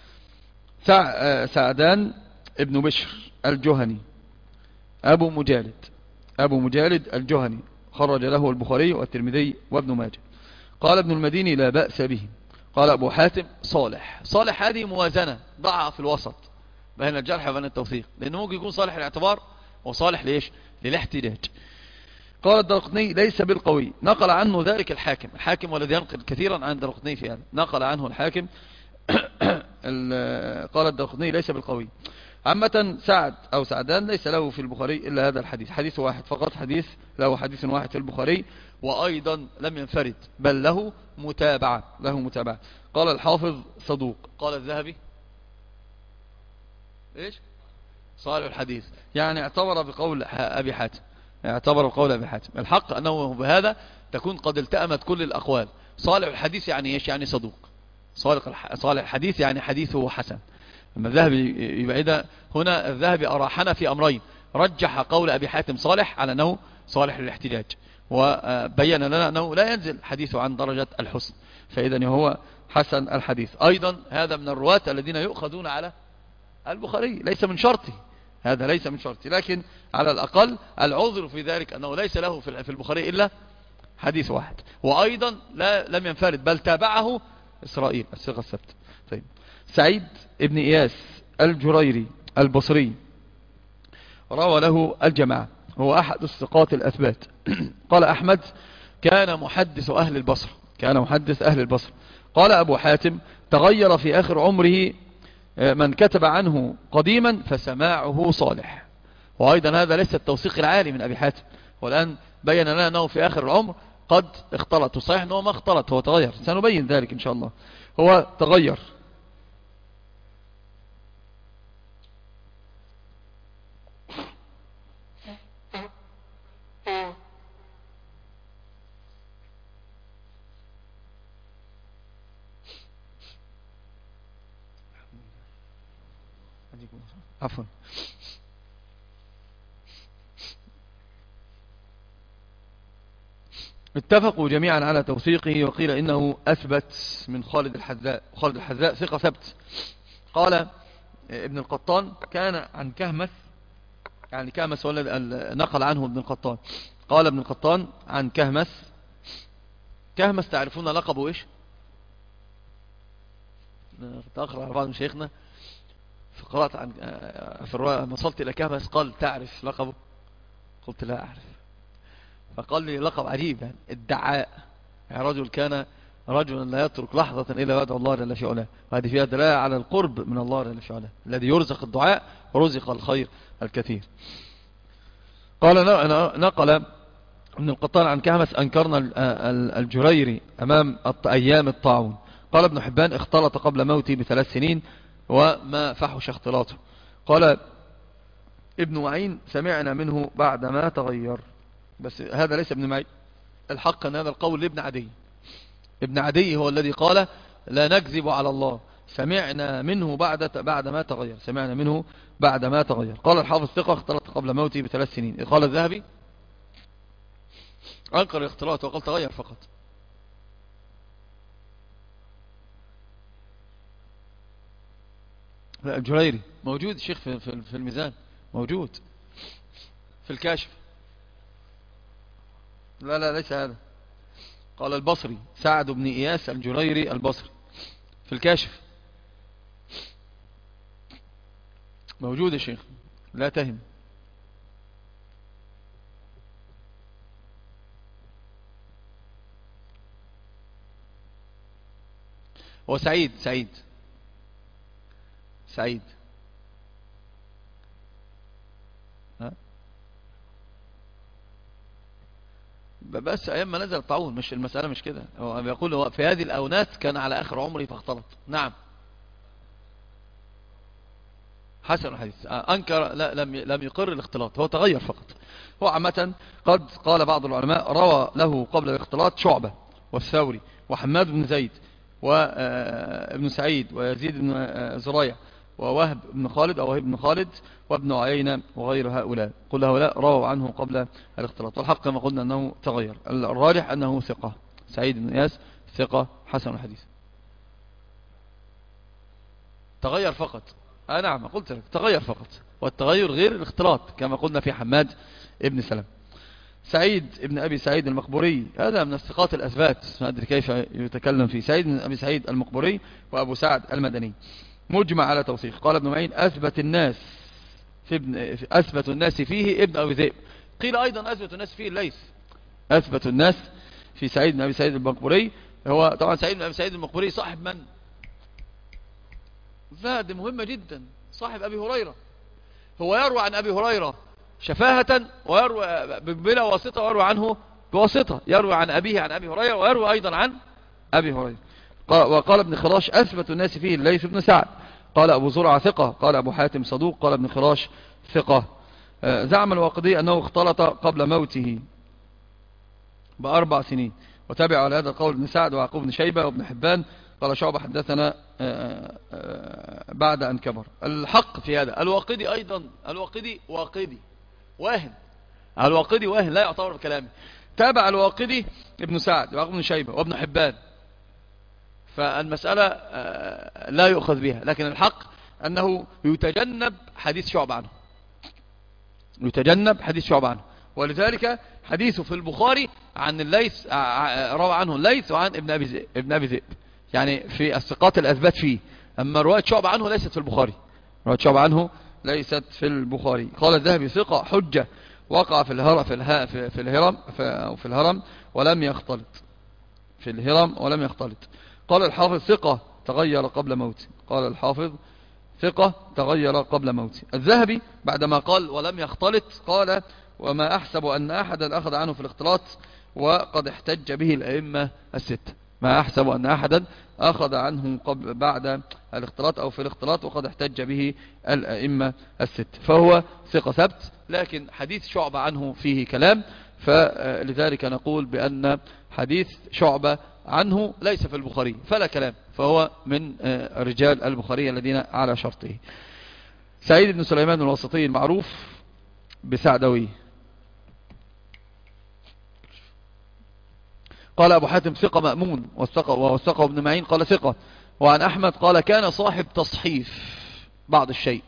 سعدان ابن بشر الجهني أبو مجالد أبو مجالد الجهني خرج له البخاري والترمذي وابن ماجه. قال ابن المديني لا بأس به. قال أبو حاتم صالح. صالح هذه موازنة، ضعها في الوسط بين الجرح وبين التوثيق، لأنه ممكن يكون صالح الاعتبار وصالح ليش للاحتجاج. قال الدرقطني ليس بالقوي، نقل عنه ذلك الحاكم. الحاكم والذي ينقل كثيرا عن الدرقطني في هذا، نقل عنه الحاكم. قال الدرقطني ليس بالقوي. عامة سعد أو سعدان ليس له في البخاري إلا هذا الحديث، حديث واحد فقط، حديث له حديث واحد في البخاري، وأيضا لم ينفرد بل له متابعة له متابعة. قال الحافظ صدوق. قال الذهبي إيش صالح الحديث، يعني اعتبر بقول أبي حاتم، اعتبر بقول أبي حاتم. الحق أنه بهذا تكون قد التأمت كل الأقوال. صالح الحديث يعني إيش؟ يعني صدوق. صالح الحديث يعني حديثه حسن. أما الذهبي يبقى هنا الذهبي أراحنا في أمرين، رجح قول أبي حاتم صالح على أنه صالح للاحتجاج، وبين لنا أنه لا ينزل حديثه عن درجة الحسن، فإذا هو حسن الحديث. أيضا هذا من الرواة الذين يؤخذون على البخاري، ليس من شرطه، هذا ليس من شرطه، لكن على الأقل العذر في ذلك أنه ليس له في البخاري إلا حديث واحد، وأيضا لا لم ينفرد بل تابعه إسرائيل الثقة الثبت. طيب. سعيد ابن إياس الجريري البصري روى له الجماعة، هو أحد الثقات الأثبات. قال أحمد كان محدث أهل البصر، كان محدث أهل البصر. قال أبو حاتم تغير في آخر عمره من كتب عنه قديما فسماعه صالح. وأيضا هذا ليس التوثيق العالي من أبي حاتم، والآن بين لنا أنه في آخر العمر قد اختلط، وصحيح أنه ما اختلط، هو تغير، سنبين ذلك إن شاء الله. هو تغير. عفوا. اتفقوا جميعا على توثيقه، وقيل إنه أثبت من خالد الحذاء. خالد الحذاء ثقة ثبت. قال ابن القطان كان عن كهمس، يعني كهمس ولد نقل عنه ابن القطان. قال ابن القطان عن كهمس. كهمس تعرفون لقبه إيش؟ تأخر على بعض مشايخنا فقرأت عن في الرواية لما وصلت إلى كهمس قال تعرف لقبه؟ قلت لا أعرف. فقال لي لقب عجيب، يعني الدعاء، يعني رجل كان رجلا لا يترك لحظة إلا ويدعو الله جل في علاه، وهذه فيها دلالة على القرب من الله جل في علاه، الذي يرزق الدعاء ورزق الخير الكثير. قال نقل ابن القطان عن كهمس أنكرنا الجريري أمام أيام الطاعون. قال ابن حبان اختلط قبل موته بثلاث سنين وما فحش اختلاطه. قال ابن معين سمعنا منه بعدما تغير، بس هذا ليس ابن معين، الحق أن هذا القول لابن عدي. ابن عدي هو الذي قال لا نكذب على الله، سمعنا منه بعد بعد ما تغير، سمعنا منه بعد ما تغير. قال الحافظ ثقة اختلط قبل موته بثلاث سنين. قال الذهبي أنكر الاختلاط وقال تغير فقط. الجريري موجود الشيخ في, في, في الميزان، موجود في الكاشف. لا لا ليس هذا. قال البصري سعد بن إياس الجريري البصري في الكاشف، موجود يا شيخ، لا تهم. هو سعيد سعيد سعيد ها؟ بس ايام ما نزل الطاعون، مش المسألة مش كده. هو بيقول هو في هذه الاونات كان على اخر عمري فاختلط. نعم حسن الحديث. انكر، لا لم لم يقر الاختلاط، هو تغير فقط. هو عامة قد قال بعض العلماء روى له قبل الاختلاط شعبة والثوري وحماد بن زيد وابن سعيد ويزيد بن زريع ووهب بن خالد أو وهب بن خالد وابن عيينة وغير هؤلاء، كل هؤلاء رووا عنه قبل الاختلاط. والحق كما قلنا أنه تغير، الراجح أنه ثقة. سعيد بن إياس ثقة حسن الحديث، تغير فقط. آه نعم قلت لك تغير فقط، والتغير غير الاختلاط كما قلنا في حماد ابن سلام. سعيد ابن أبي سعيد المقبوري هذا من الثقات الأثبات، ما أدري كيف يتكلم فيه. سعيد بن أبي سعيد المقبوري وأبو سعد المدني مجمع على توثيق. قال ابن معين أثبت الناس في ابن أثبت الناس فيه ابن أبي ذئب. قيل أيضا أثبت الناس فيه الليث. أثبت الناس في سعيد بن أبي سعيد المقبوري، هو طبعا سعيد بن أبي سعيد المقبوري صاحب من؟ لا دي مهمة جدا، صاحب أبي هريرة. هو يروى عن أبي هريرة شفاهة ويروى بلا واسطة، ويروى عنه بواسطة، يروى عن أبيه عن أبي هريرة ويروى أيضا عن أبي هريرة. وقال ابن خراش أثبت الناس فيه الليث بن سعد. قال أبو زرعة ثقة. قال أبو حاتم صدوق. قال ابن خراش ثقة. زعم الواقدي أنه اختلط قبل موته بأربع سنين، وتابع على هذا القول ابن سعد ويعقوب بن شيبة وابن حبان. قال شعبة حدثنا بعد أن كبر. الحق في هذا الواقدي أيضا، الواقدي واقدي واهن، الواقدي واهن لا يعتبر بكلامه. تابع الواقدي ابن سعد ويعقوب بن شيبة وابن حبان، فالمسألة لا يؤخذ بها. لكن الحق أنه يتجنب حديث شعبة عنه، يتجنب حديث شعبة عنه. ولذلك حديثه في البخاري عن الليث، روى عنه الليث وعن ابن أبي ذئب، ابن أبي ذئب يعني في الثقات الأثبات فيه. أما رواية شعبة عنه ليست في البخاري، رواية شعبة عنه ليست في البخاري. قال الذهبي ثقة حجة وقع في الهرم في الها في, في الهرم في, أو في الهرم ولم يختلط، في الهرم ولم يختلط. قال الحافظ ثقة تغير قبل موته. قال الحافظ ثقة تغير قبل موته. الذهبي بعدما قال ولم يختلط قال وما أحسب أن أحدا أخذ عنه في الاختلاط وقد احتج به الأئمة الستة. ما أحسب أن أحدا أخذ عنه قبل بعد الاختلاط أو في الاختلاط وقد احتج به الأئمة الستة، فهو ثقة ثبت. لكن حديث شعبة عنه فيه كلام، فلذلك نقول بأن حديث شعبة عنه ليس في البخاري فلا كلام، فهو من رجال البخاري الذين على شرطه. سعيد بن سليمان الواسطي المعروف بسعدوي. قال أبو حاتم ثقة مأمون ووثقه ابن معين قال ثقة. وعن أحمد قال كان صاحب تصحيف بعض الشيء،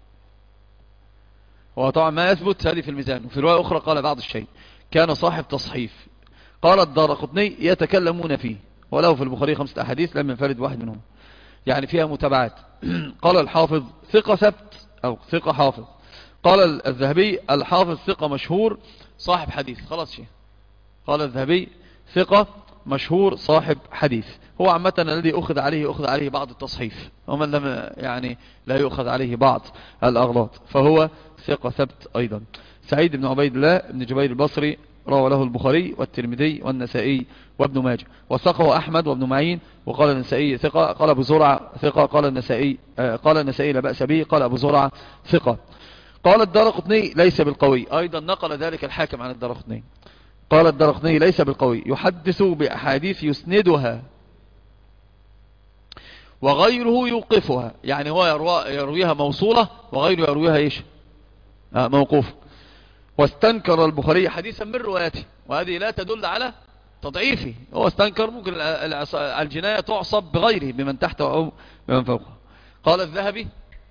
وطبعا ما يثبت هذه في الميزان. وفي رواية أخرى قال بعض الشيء كان صاحب تصحيف. قال الدارقطني يتكلمون فيه، وله في البخاري خمسة أحاديث لم ينفرد واحد منهم، يعني فيها متابعات. قال الحافظ ثقة ثبت أو ثقة حافظ. قال الذهبي الحافظ ثقة مشهور صاحب حديث. خلاص شيء. قال الذهبي ثقة مشهور صاحب حديث. هو عامة الذي أخذ عليه أخذ عليه بعض التصحيف، ومن لم يعني لا يؤخذ عليه بعض الأغلاط، فهو ثقة ثبت أيضا. سعيد بن عبيد الله بن جبير البصري روى له البخاري والترمذي والنسائي وابن ماجه، وثقه أحمد وابن معين. وقال النسائي ثقة. قال أبو زرعة ثقة. قال النسائي قال النسائي لا بأس به. قال أبو زرعة ثقة. قال الدارقطني ليس بالقوي، أيضا نقل ذلك الحاكم عن الدارقطني. قال الدارقطني ليس بالقوي، يحدث بأحاديث يسندها وغيره يوقفها، يعني هو يرويها موصولة وغيره يرويها ايش آه موقوف. واستنكر البخاري حديثا من روايته، وهذه لا تدل على تضعيفه. هو استنكر ممكن الجناية تعصب بغيره بمن تحته أو بمن فوقه. قال الذهبي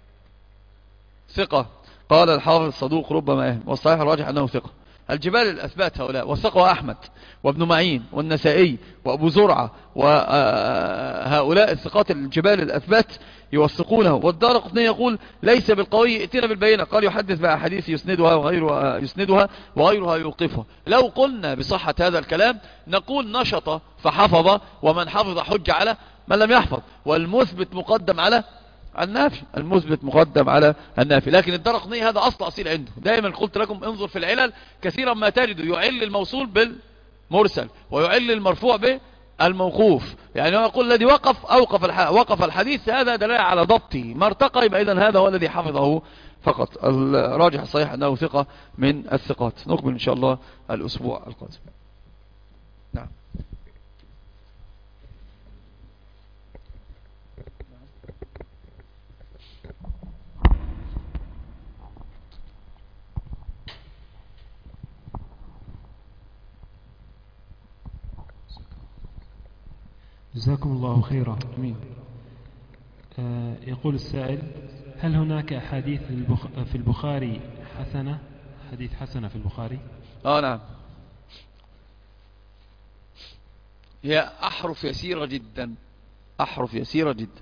ثقة. قال الحافظ صدوق ربما يهم، والصحيح الراجح أنه ثقة. الجبال الأثبات هؤلاء، وثقوا أحمد وابن معين والنسائي وأبو زرعة، وهؤلاء الثقات الجبال الأثبات يوثقونه. والدارقطني يقول ليس بالقوي، ائتنا بالبينة. قال يحدث بأحاديث يسندها وغيرها يسندها وغيرها يوقفها. لو قلنا بصحة هذا الكلام نقول نشط فحفظ، ومن حفظ حج على من لم يحفظ، والمثبت مقدم على النافي، المثبت مقدم على النافي. لكن الدارقطني هذا أصل أصيل عنده. دائما قلت لكم انظر في العلل، كثيرا ما تجد يعل الموصول مرسل، ويعل المرفوع به الموقوف. يعني هو يقول الذي وقف أوقف الح... وقف الحديث، هذا دلالة على ضبطه ما ارتقى، يبقى إذن هذا هو الذي حفظه فقط. الراجح الصحيح أنه ثقة من الثقات. نقبل إن شاء الله الأسبوع القادم. نعم. جزاكم الله خيرا. أمين. آه يقول السائل: هل هناك أحاديث في البخاري حسنة، حديث حسنة في البخاري؟ آه نعم، هي أحرف يسيرة جدا، أحرف يسيرة جدا.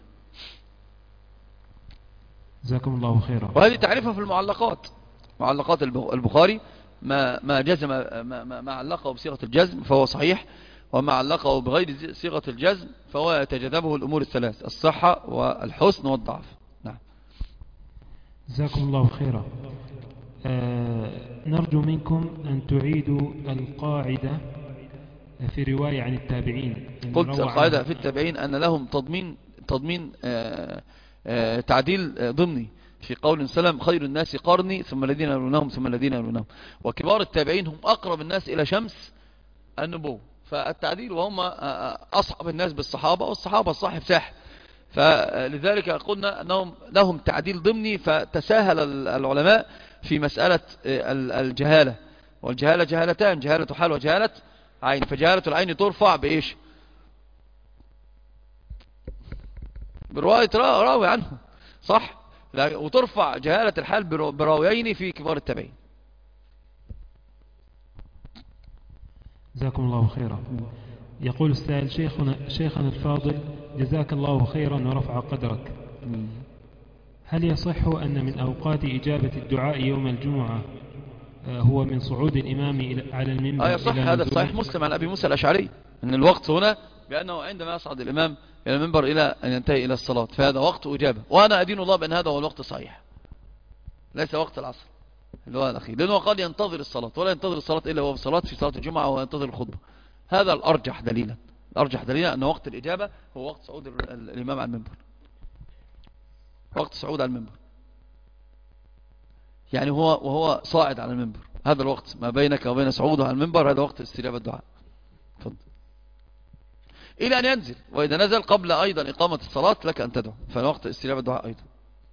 جزاكم الله خيرا. وهذه تعرفها في المعلقات، معلقات البخاري، ما ما جزم ما, ما, ما علقه بصيغة الجزم فهو صحيح، وما علقه بغير صيغة الجزم فهو يتجنبه الأمور الثلاث: الصحة والحسن والضعف. نعم. جزاكم الله خيرا. آه نرجو منكم أن تعيدوا القاعدة في رواية عن التابعين. قلت القاعدة في التابعين أن لهم تضمين تضمين آآ آآ تعديل ضمني في قول سلام: خير الناس قرني ثم الذين يلونهم ثم الذين يلونهم. وكبار التابعين هم أقرب الناس إلى شمس النبوة، فالتعديل وهم أصحب الناس بالصحابة، والصحابة الصاحب ساحب، فلذلك قلنا أنهم لهم تعديل ضمني. فتساهل العلماء في مسألة الجهالة، والجهالة جهالتان: جهالة حال وجهالة عين. فجهالة العين ترفع بإيش؟ برواية راوي عنه، صح؟ وترفع جهالة الحال براويين في كبار التابعين. جزاكم الله خيرا. يقول السائل: شيخنا, شيخنا الفاضل جزاك الله خيرا ورفع قدرك، هل يصح أن من أوقات إجابة الدعاء يوم الجمعة هو من صعود الإمام على المنبر؟ آه صح، هذا صحيح مسلم عن أبي موسى الأشعري أن الوقت هنا بأنه عندما يصعد الإمام إلى المنبر إلى أن ينتهي إلى الصلاة، فهذا وقت إجابة. وأنا أدين الله بأن هذا هو الوقت الصحيح، ليس وقت العصر اللي هو الأخير، لأنه قال ينتظر الصلاة، ولا ينتظر الصلاة إلا هو في الصلاة في صلاة الجمعة وينتظر الخطبة. هذا الأرجح دليلا، الأرجح دليلا أن وقت الإجابة هو وقت صعود الإمام على المنبر، وقت صعود على المنبر، يعني هو وهو صاعد على المنبر، هذا الوقت ما بينك وبين صعوده على المنبر، هذا وقت استجابة الدعاء. تفضل. إلى أن ينزل، وإذا نزل قبل أيضا إقامة الصلاة لك أن تدعو، فوقت استجابة الدعاء أيضا.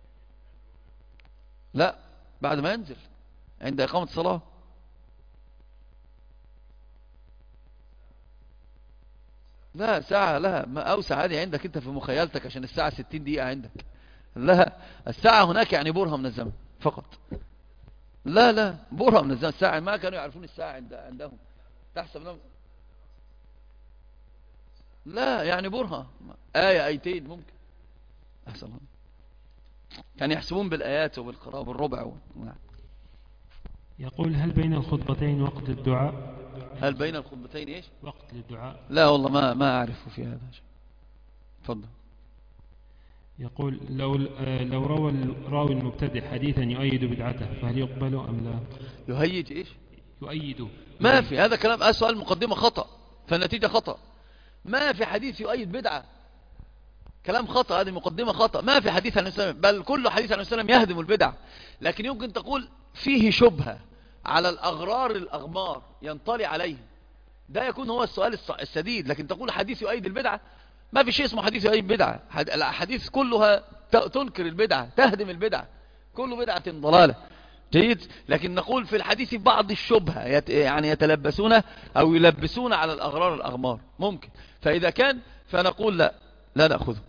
لا، بعد ما ينزل عند إقامة الصلاة. لا، ساعة لها ما أوسع، هذه عندك أنت في مخيلتك عشان الساعة ستين دقيقة عندك. لا، الساعة هناك يعني برهة من الزمن فقط. لا لا، برهة من الزمن. الساعة ما كانوا يعرفون الساعة عندهم، تحسب لهم. لا، يعني برهة، آية آيتين ممكن. أحسن الله. يعني يحسبون بالآيات وبالقراءة بالربع و... نعم. يقول: هل بين الخطبتين وقت الدعاء؟ هل بين الخطبتين إيش؟ وقت للدعاء؟ لا والله ما ما أعرف في هذا شيء. تفضل. يقول: لو لو روى الراوي المبتدع حديثا يؤيد بدعته فهل يقبل أم لا؟ يهيج إيش؟ يؤيد. ما في هذا كلام. سؤال مقدمة خطأ فالنتيجة خطأ. ما في حديث يؤيد بدعة، كلام خطأ، هذه مقدمة خطأ. ما في حديث عن الإسلام، بل كل حديث عن الإسلام يهدم البدع. لكن يمكن تقول فيه شبهة على الأغرار الأغمار ينطلي عليه، ده يكون هو السؤال السديد. لكن تقول حديث يؤيد البدعة، ما في شيء اسمه حديث يؤيد بدعة. الحديث كلها تنكر البدعة، تهدم البدعة، كل بدعة ضلالة. جيد. لكن نقول في الحديث بعض الشبهة، يعني يتلبسون أو يلبسون على الأغرار الأغمار، ممكن. فإذا كان فنقول لا لا نأخذه.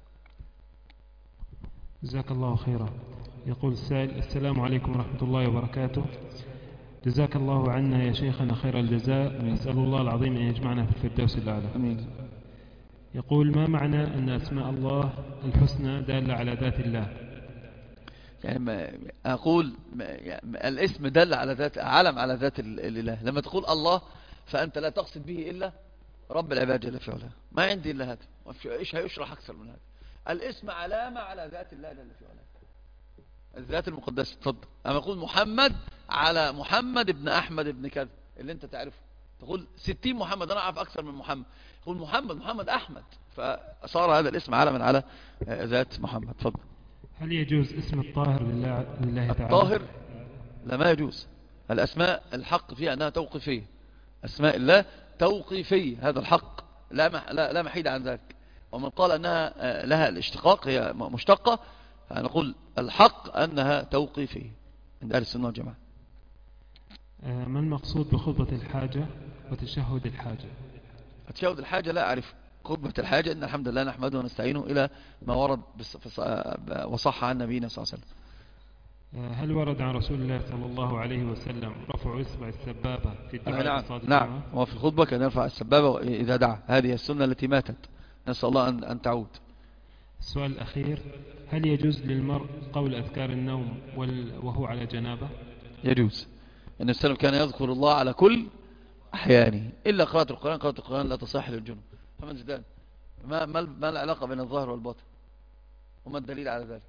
جزاك الله خيرا. يقول السائل: السلام عليكم ورحمة الله وبركاته، جزاك الله عنا يا شيخنا خير الجزاء، نسأل الله العظيم أن يجمعنا في الفردوس الأعلى. أمين. يقول: ما معنى أن أسماء الله الحسنى دالة على ذات الله؟ يعني ما أقول ما يعني الاسم دل على ذات، علم على ذات الإله. لما تقول الله فأنت لا تقصد به إلا رب العباد جل في علاه، ما عندي إلا هذا. إيش هيشرح أكثر من هذا؟ الاسم علامة على ذات الله جل في علاه، الذات المقدسة. تفضل. أما أقول محمد على محمد ابن أحمد ابن كذا اللي أنت تعرفه، تقول ستين محمد، أنا أعرف أكثر من محمد. يقول محمد محمد أحمد، فصار هذا الاسم علما على ذات محمد. تفضل. هل يجوز اسم الطاهر لله, لله تعالى؟ الطاهر لا، ما يجوز. الأسماء الحق فيها أنها توقيفية، أسماء الله توقيفية، هذا الحق لا مح لا, لا محيد عن ذلك. ومن قال أنها لها الاشتقاق، هي مشتقة، فنقول الحق أنها توقيفية عند أهل السنة والجماعة. ما المقصود بخطبة الحاجة وتشهد الحاجة؟ تشهد الحاجة لا أعرف. خطبة الحاجة إن الحمد لله نحمده ونستعينه إلى ما ورد وصح عن نبينا صلى الله عليه وسلم. هل ورد عن رسول الله صلى الله عليه وسلم رفع إصبع السبابة في الدعاء؟ نعم, الصادق؟ نعم. وفي الخطبة كان يرفع السبابة إذا دعا، هذه السنة التي ماتت، نسأل الله أن, أن تعود. السؤال الأخير: هل يجوز للمرء قول أذكار النوم وهو على جنابه؟ يجوز. النبي صلى الله عليه وسلم كان يذكر الله على كل أحيانه إلا قراءة القرآن. قراءة القرآن لا تصح للجنوب. فمن زدان ما, ما, ما العلاقة بين الظاهر والباطن، وما الدليل على ذلك؟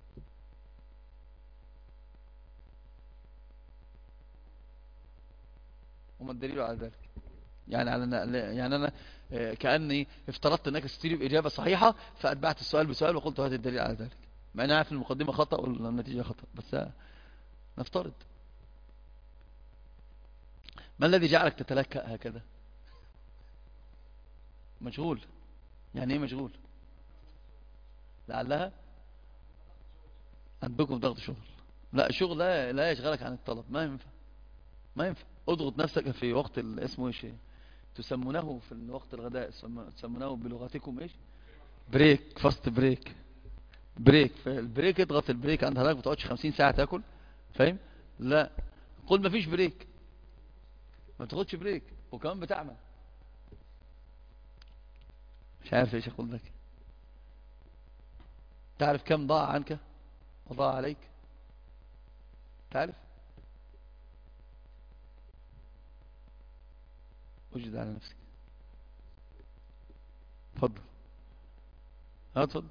وما الدليل على ذلك؟ يعني على يعني أنا كأني افترضت أنك ستجيب بإجابة صحيحة، فأتبعت السؤال بسؤال وقلت هذا الدليل على ذلك، مع أني عارف المقدمة خطأ والنتيجة خطأ، بس نفترض. ما الذي جعلك تتلكأ هكذا؟ مشغول. يعني ايه مشغول؟ لعلها عندكم ضغط شغل. لا، الشغل لا, لا يشغلك عن الطلب، ما ينفع، ما ينفع. اضغط نفسك في وقت اسمه ايش تسمونه في وقت الغداء، تسمونه بلغتكم ايش؟ بريك، فاست بريك. بريك، البريك اضغط البريك. عند هناك ما تقعدش خمسين ساعة تاكل، فاهم؟ لا، قل ما فيش بريك، ما تاخدش بريك وكمان بتعمل. مش عارف ايش اقول لك. تعرف كم ضاع عنك وضاع عليك؟ تعرف؟ وجد على نفسك. تفضل. ها تفضل.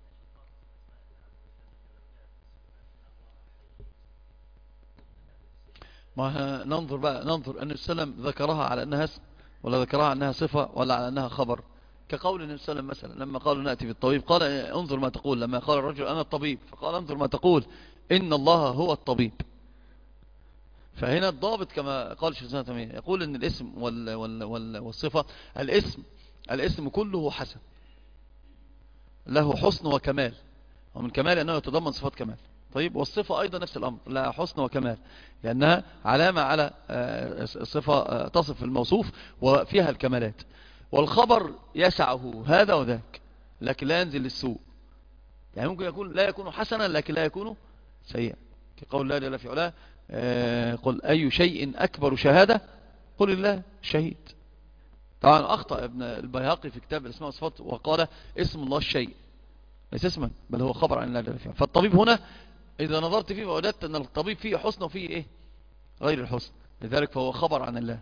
ما ننظر بقى، ننظر أن السلام ذكرها على أنها اسم، ولا ذكرها على أنها صفة، ولا على أنها خبر. كقول النبي صلى الله عليه وسلم مثلا لما قالوا نأتي بالطبيب، قال انظر ما تقول. لما قال الرجل أنا الطبيب، فقال انظر ما تقول، إن الله هو الطبيب. فهنا الضابط كما قال الشيخ الإسلام ابن تيمية، يقول ان الاسم وال وال وال والصفة، الاسم الاسم كله حسن، له حسن وكمال، ومن كمال أنه يتضمن صفات كمال. طيب، والصفة أيضا نفس الأمر، لها حسن وكمال، لأنها علامة على صفة تصف الموصوف وفيها الكمالات. والخبر يسعه هذا وذاك، لكن لا ينزل للسوء. يعني ممكن يكون لا يكون حسنا لكن لا يكون سيئا، كقول الله جل في علاه قل أي شيء أكبر شهادة قل الله شهيد. طبعا أخطأ ابن البيهقي في كتاب الأسماء والصفات وقال اسم الله الشيء، ليس اسما بل هو خبر عن الله جل في علاه. فالطبيب هنا إذا نظرت فيه ووجدت أن الطبيب فيه حسن وفيه إيه غير الحسن، لذلك فهو خبر عن الله.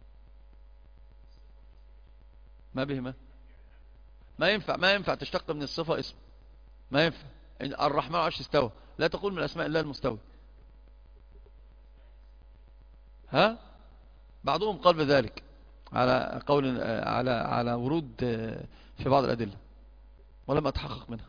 ما بهما ما ينفع ما ينفع تشتق من الصفة اسم، ما ينفع. الرحمن عرش استوى، لا تقول من أسماء الله المستوي. ها بعضهم قال بذلك على قول على على ورود في بعض الأدلة، ولم أتحقق منها.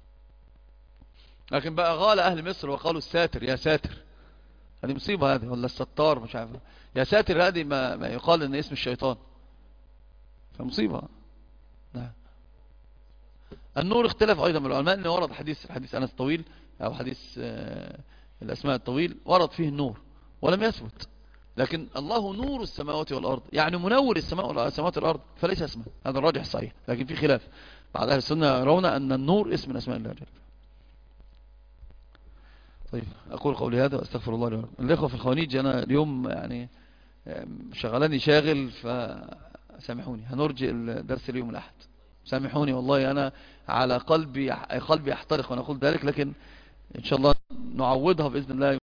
لكن بقى غال أهل مصر وقالوا الساتر يا ساتر، هذه مصيبة هذه، ولا الستار مش عارف. يا ساتر هذه ما, ما يقال ان اسم الشيطان، فمصيبة. نعم. النور اختلف أيضا من العلماء، أنه ورد حديث حديث أنس الطويل أو حديث الأسماء الطويل ورد فيه النور ولم يثبت. لكن الله نور السماوات والأرض، يعني منور السماوات والأرض، فليس اسما. هذا الراجح صحيح، لكن في خلاف. بعض أهل السنة يرون أن النور اسم من أسماء الله جل. طيب، أقول قولي هذا وأستغفر الله لي ولكم. الإخوة في الخوانيج، أنا اليوم يعني شغلاني شاغل، فسامحوني، هنرجئ الدرس اليوم الأحد. سامحوني والله، أنا على قلبي قلبي يحترق وأنا أقول ذلك، لكن إن شاء الله نعوضها بإذن الله.